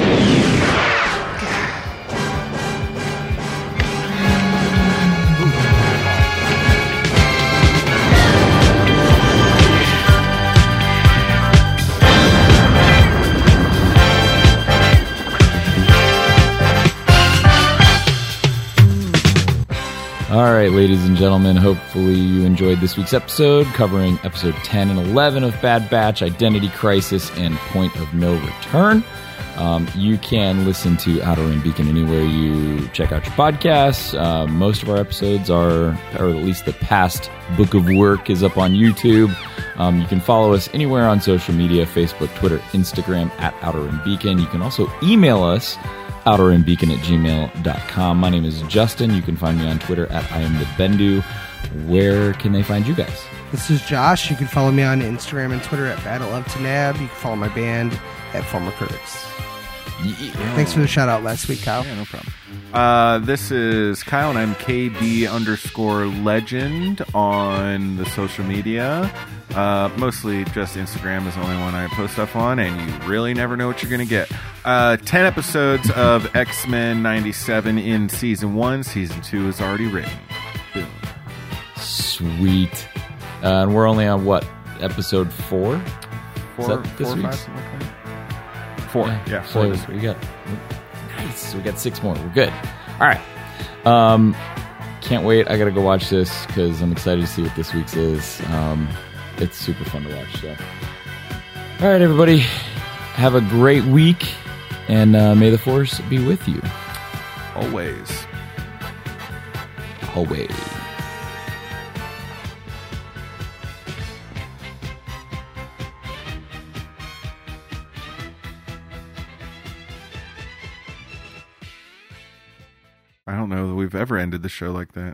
Speaker 4: All right, ladies and gentlemen, hopefully you enjoyed this week's episode covering episode ten and eleven of Bad Batch, Identity Crisis, and Point of No Return. Um, you can listen to Outer Rim Beacon anywhere you check out your podcasts. Uh, most of our episodes are, or at least the past book of work is up on YouTube. Um, you can follow us anywhere on social media, Facebook, Twitter, Instagram, at Outer Rim Beacon. You can also email us, outerrimbeacon at gmail dot com. My name is Justin. You can find me on Twitter at I am the Bendu. Where can they find you guys?
Speaker 6: This is Josh. You can follow me on Instagram and Twitter at Battle of Tanab. You can follow my band at Former Critics. Thanks for the shout out last week, Kyle.
Speaker 5: Yeah, no problem. Uh, this is Kyle, and I'm K B underscore legend on the social media. Uh, mostly just Instagram is the only one I post stuff on, and you really never know what you're going to get. Uh, ten episodes of X-Men ninety-seven in season one. Season two is already written. Boom.
Speaker 4: Sweet. Uh, and we're only on what? Episode four?
Speaker 5: Four,
Speaker 4: that this
Speaker 5: four or
Speaker 4: week's?
Speaker 5: five, something like that? Four. Yeah, four
Speaker 4: so
Speaker 5: this week.
Speaker 4: we got nice. We got six more. We're good. All right. Um, can't wait. I gotta go watch this because I'm excited to see what this week's is. Um, it's super fun to watch. So, all right, everybody, have a great week, and uh, may the force be with you
Speaker 5: Always.
Speaker 4: always.
Speaker 1: I don't know that we've ever ended the show like that.